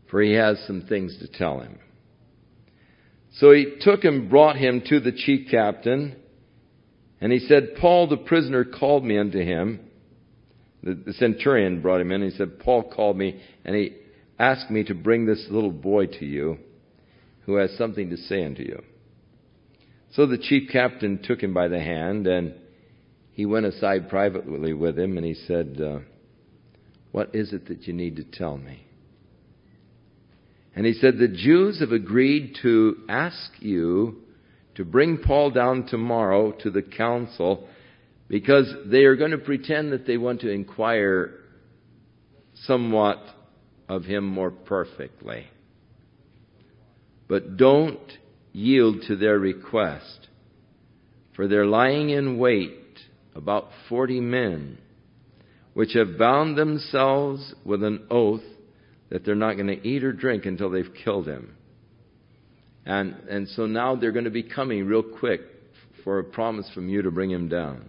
for he has some things to tell him. So he took and brought him to the chief captain, and he said, Paul the prisoner called me unto him. The, the centurion brought him in, and he said, Paul called me, and he asked me to bring this little boy to you, who has something to say unto you. So the chief captain took him by the hand, and he went aside privately with him, and he said, uh, what is it that you need to tell me? And he said, the Jews have agreed to ask you to bring Paul down tomorrow to the council because they are going to pretend that they want to inquire somewhat of him more perfectly. But don't yield to their request, for they're lying in wait about forty men, which have bound themselves with an oath that they're not going to eat or drink until they've killed him. And, and so now they're going to be coming real quick for a promise from you to bring him down.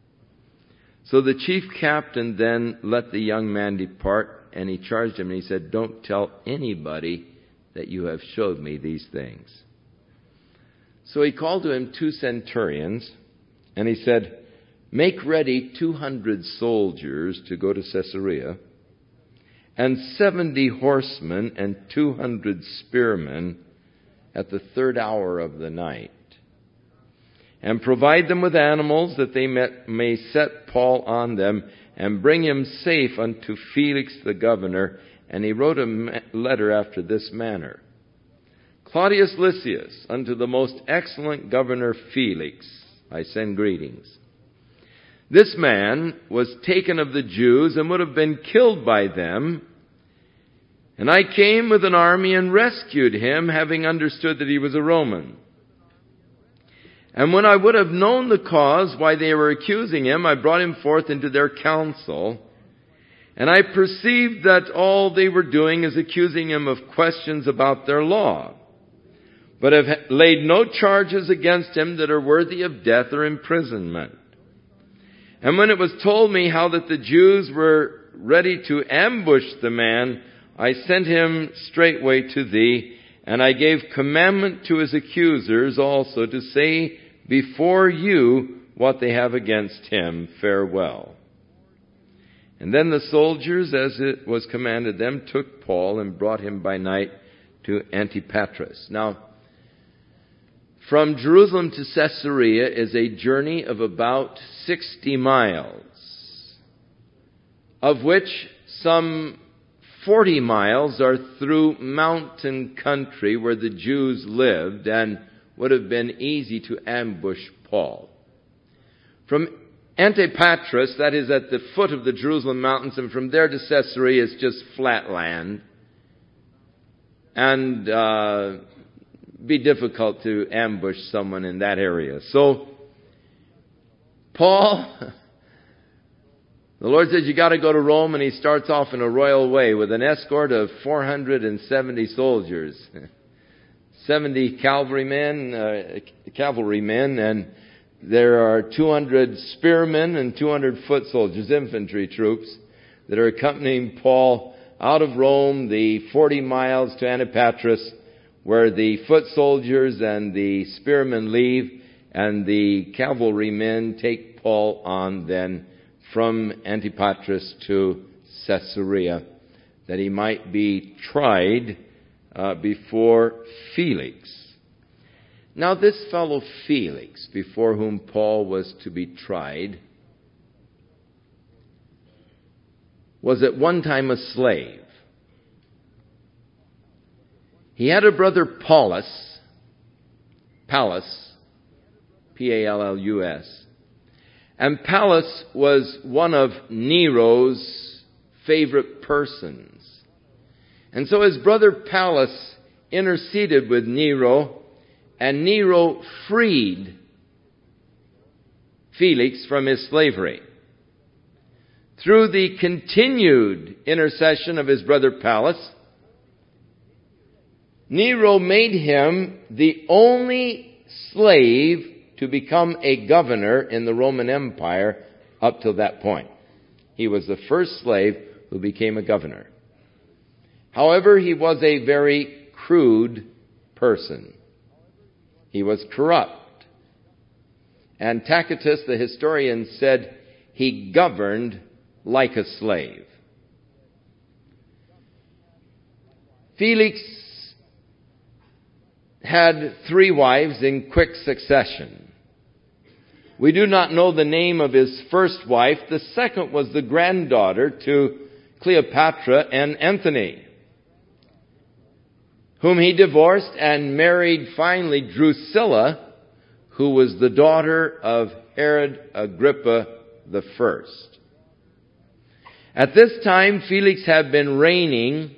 So the chief captain then let the young man depart, and he charged him, and he said, don't tell anybody that you have showed me these things. So he called to him two centurions, and he said, make ready two hundred soldiers to go to Caesarea, and seventy horsemen and two hundred spearmen at the third hour of the night. And provide them with animals that they may set Paul on them and bring him safe unto Felix the governor. And he wrote a letter after this manner. Claudius Lysias, unto the most excellent governor Felix, I send greetings. This man was taken of the Jews and would have been killed by them. And I came with an army and rescued him, having understood that he was a Roman. And when I would have known the cause why they were accusing him, I brought him forth into their council. And I perceived that all they were doing is accusing him of questions about their law, but have laid no charges against him that are worthy of death or imprisonment. And when it was told me how that the Jews were ready to ambush the man, I sent him straightway to thee, and I gave commandment to his accusers also to say before you what they have against him. Farewell. And then the soldiers, as it was commanded them, took Paul and brought him by night to Antipatris. Now, from Jerusalem to Caesarea is a journey of about sixty miles, of which some forty miles are through mountain country where the Jews lived and would have been easy to ambush Paul. From Antipatris, that is at the foot of the Jerusalem mountains, and from there to Caesarea is just flat land. And uh, be difficult to ambush someone in that area. So, Paul, the Lord says you got to go to Rome, and he starts off in a royal way with an escort of four hundred seventy soldiers. seventy cavalrymen, uh, cavalrymen, and there are two hundred spearmen and two hundred foot soldiers, infantry troops, that are accompanying Paul out of Rome, the forty miles to Antipatris, where the foot soldiers and the spearmen leave, and the cavalrymen take Paul on then from Antipatris to Caesarea, that he might be tried uh, before Felix. Now this fellow Felix, before whom Paul was to be tried, was at one time a slave. He had a brother Paulus, Pallas, P A L L U S, and Pallas was one of Nero's favorite persons. And so his brother Pallas interceded with Nero, and Nero freed Felix from his slavery. Through the continued intercession of his brother Pallas, Nero made him the only slave to become a governor in the Roman Empire up till that point. He was the first slave who became a governor. However, he was a very crude person. He was corrupt. And Tacitus, the historian, said he governed like a slave. Felix had three wives in quick succession. We do not know the name of his first wife. The second was the granddaughter to Cleopatra and Antony, whom he divorced and married finally Drusilla, who was the daughter of Herod Agrippa the First. At this time, Felix had been reigning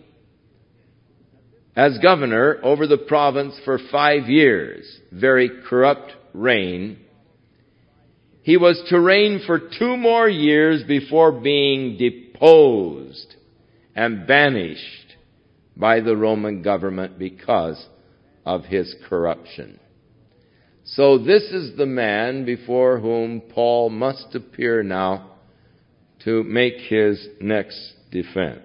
as governor over the province for five years. Very corrupt reign. He was to reign for two more years before being deposed and banished by the Roman government because of his corruption. So this is the man before whom Paul must appear now to make his next defense.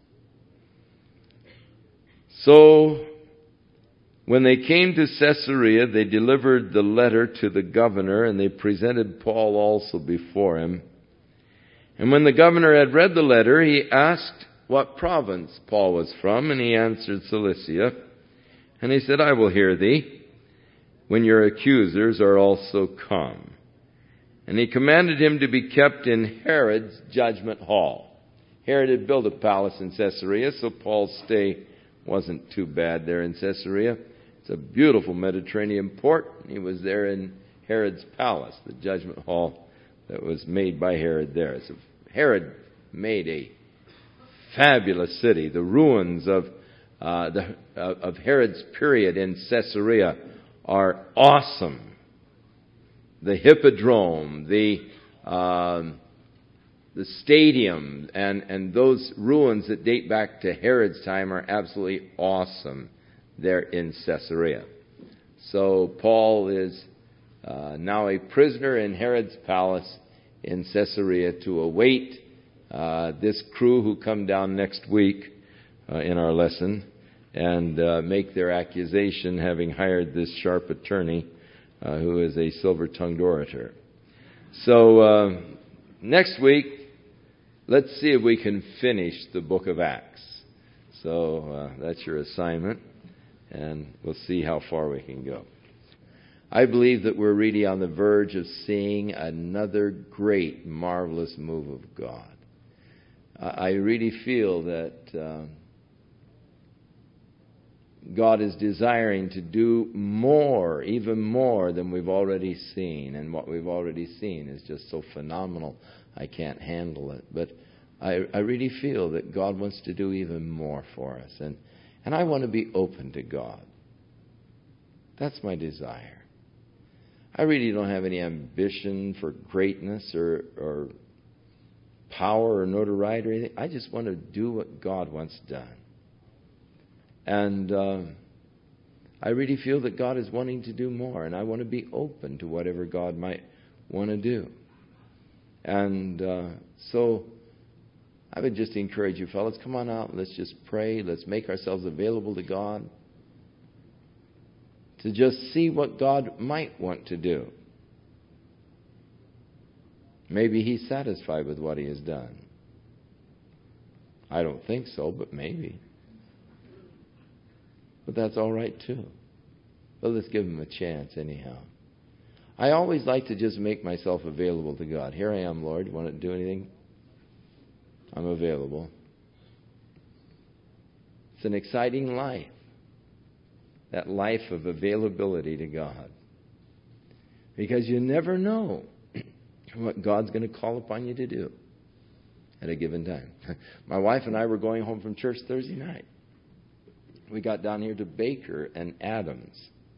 So when they came to Caesarea, they delivered the letter to the governor, and they presented Paul also before him. And when the governor had read the letter, he asked what province Paul was from, and he answered, Cilicia. And he said, I will hear thee when your accusers are also come. And he commanded him to be kept in Herod's judgment hall. Herod had built a palace in Caesarea, so Paul's stay wasn't too bad there in Caesarea. It's a beautiful Mediterranean port. He was there in Herod's palace, the judgment hall that was made by Herod there. So Herod made a fabulous city. The ruins of uh, the uh, of Herod's period in Caesarea are awesome. The hippodrome, the um, the stadium, and, and those ruins that date back to Herod's time are absolutely awesome there in Caesarea. So Paul is uh, now a prisoner in Herod's palace in Caesarea to await uh, this crew who come down next week uh, in our lesson and uh, make their accusation, having hired this sharp attorney uh, who is a silver-tongued orator. So uh, next week, let's see if we can finish the book of Acts. So uh, that's your assignment, and we'll see how far we can go. I believe that we're really on the verge of seeing another great, marvelous move of God. I really feel that uh, God is desiring to do more, even more than we've already seen. And what we've already seen is just so phenomenal, I can't handle it. But I, I really feel that God wants to do even more for us. And, and I want to be open to God. That's my desire. I really don't have any ambition for greatness or, or power or notoriety or anything. I just want to do what God wants done. And uh, I really feel that God is wanting to do more, and I want to be open to whatever God might want to do. And uh, so I would just encourage you fellas, come on out and let's just pray. Let's make ourselves available to God to just see what God might want to do. Maybe He's satisfied with what He has done. I don't think so, but maybe. But that's all right too. But let's give Him a chance anyhow. I always like to just make myself available to God. Here I am, Lord. You want to do anything? I'm available. It's an exciting life. That life of availability to God. Because you never know what God's going to call upon you to do at a given time. My wife and I were going home from church Thursday night. We got down here to Baker and Adams.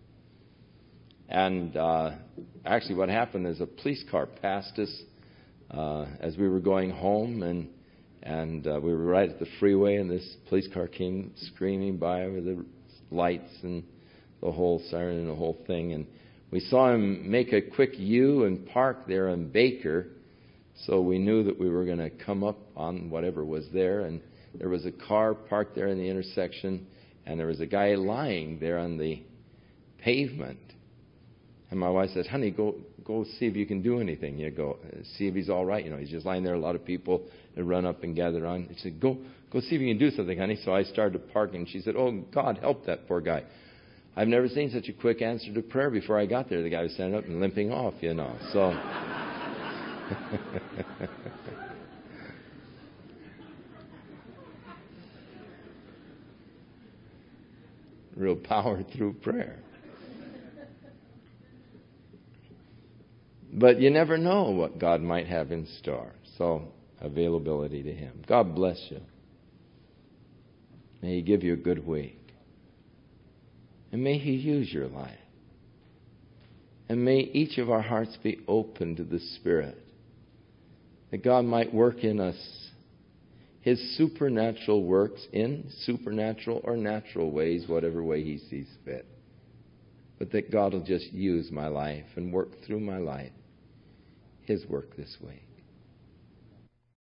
And uh, actually what happened is a police car passed us uh, as we were going home, and and uh, we were right at the freeway, and this police car came screaming by over the lights and the whole siren and the whole thing. And we saw him make a quick U and park there in Baker, so we knew that we were going to come up on whatever was there. And there was a car parked there in the intersection, and there was a guy lying there on the pavement. And my wife said, honey, go go see if you can do anything. You know, go see if he's all right. You know, he's just lying there. A lot of people had run up and gathered on. She said, go go see if you can do something, honey. So I started parking. She said, oh, God, help that poor guy. I've never seen such a quick answer to prayer before I got there. The guy was standing up and limping off, you know. So real power through prayer. But you never know what God might have in store. So, availability to Him. God bless you. May He give you a good week. And may He use your life. And may each of our hearts be open to the Spirit. That God might work in us His supernatural works in supernatural or natural ways, whatever way He sees fit. But that God will just use my life and work through my life His work this way.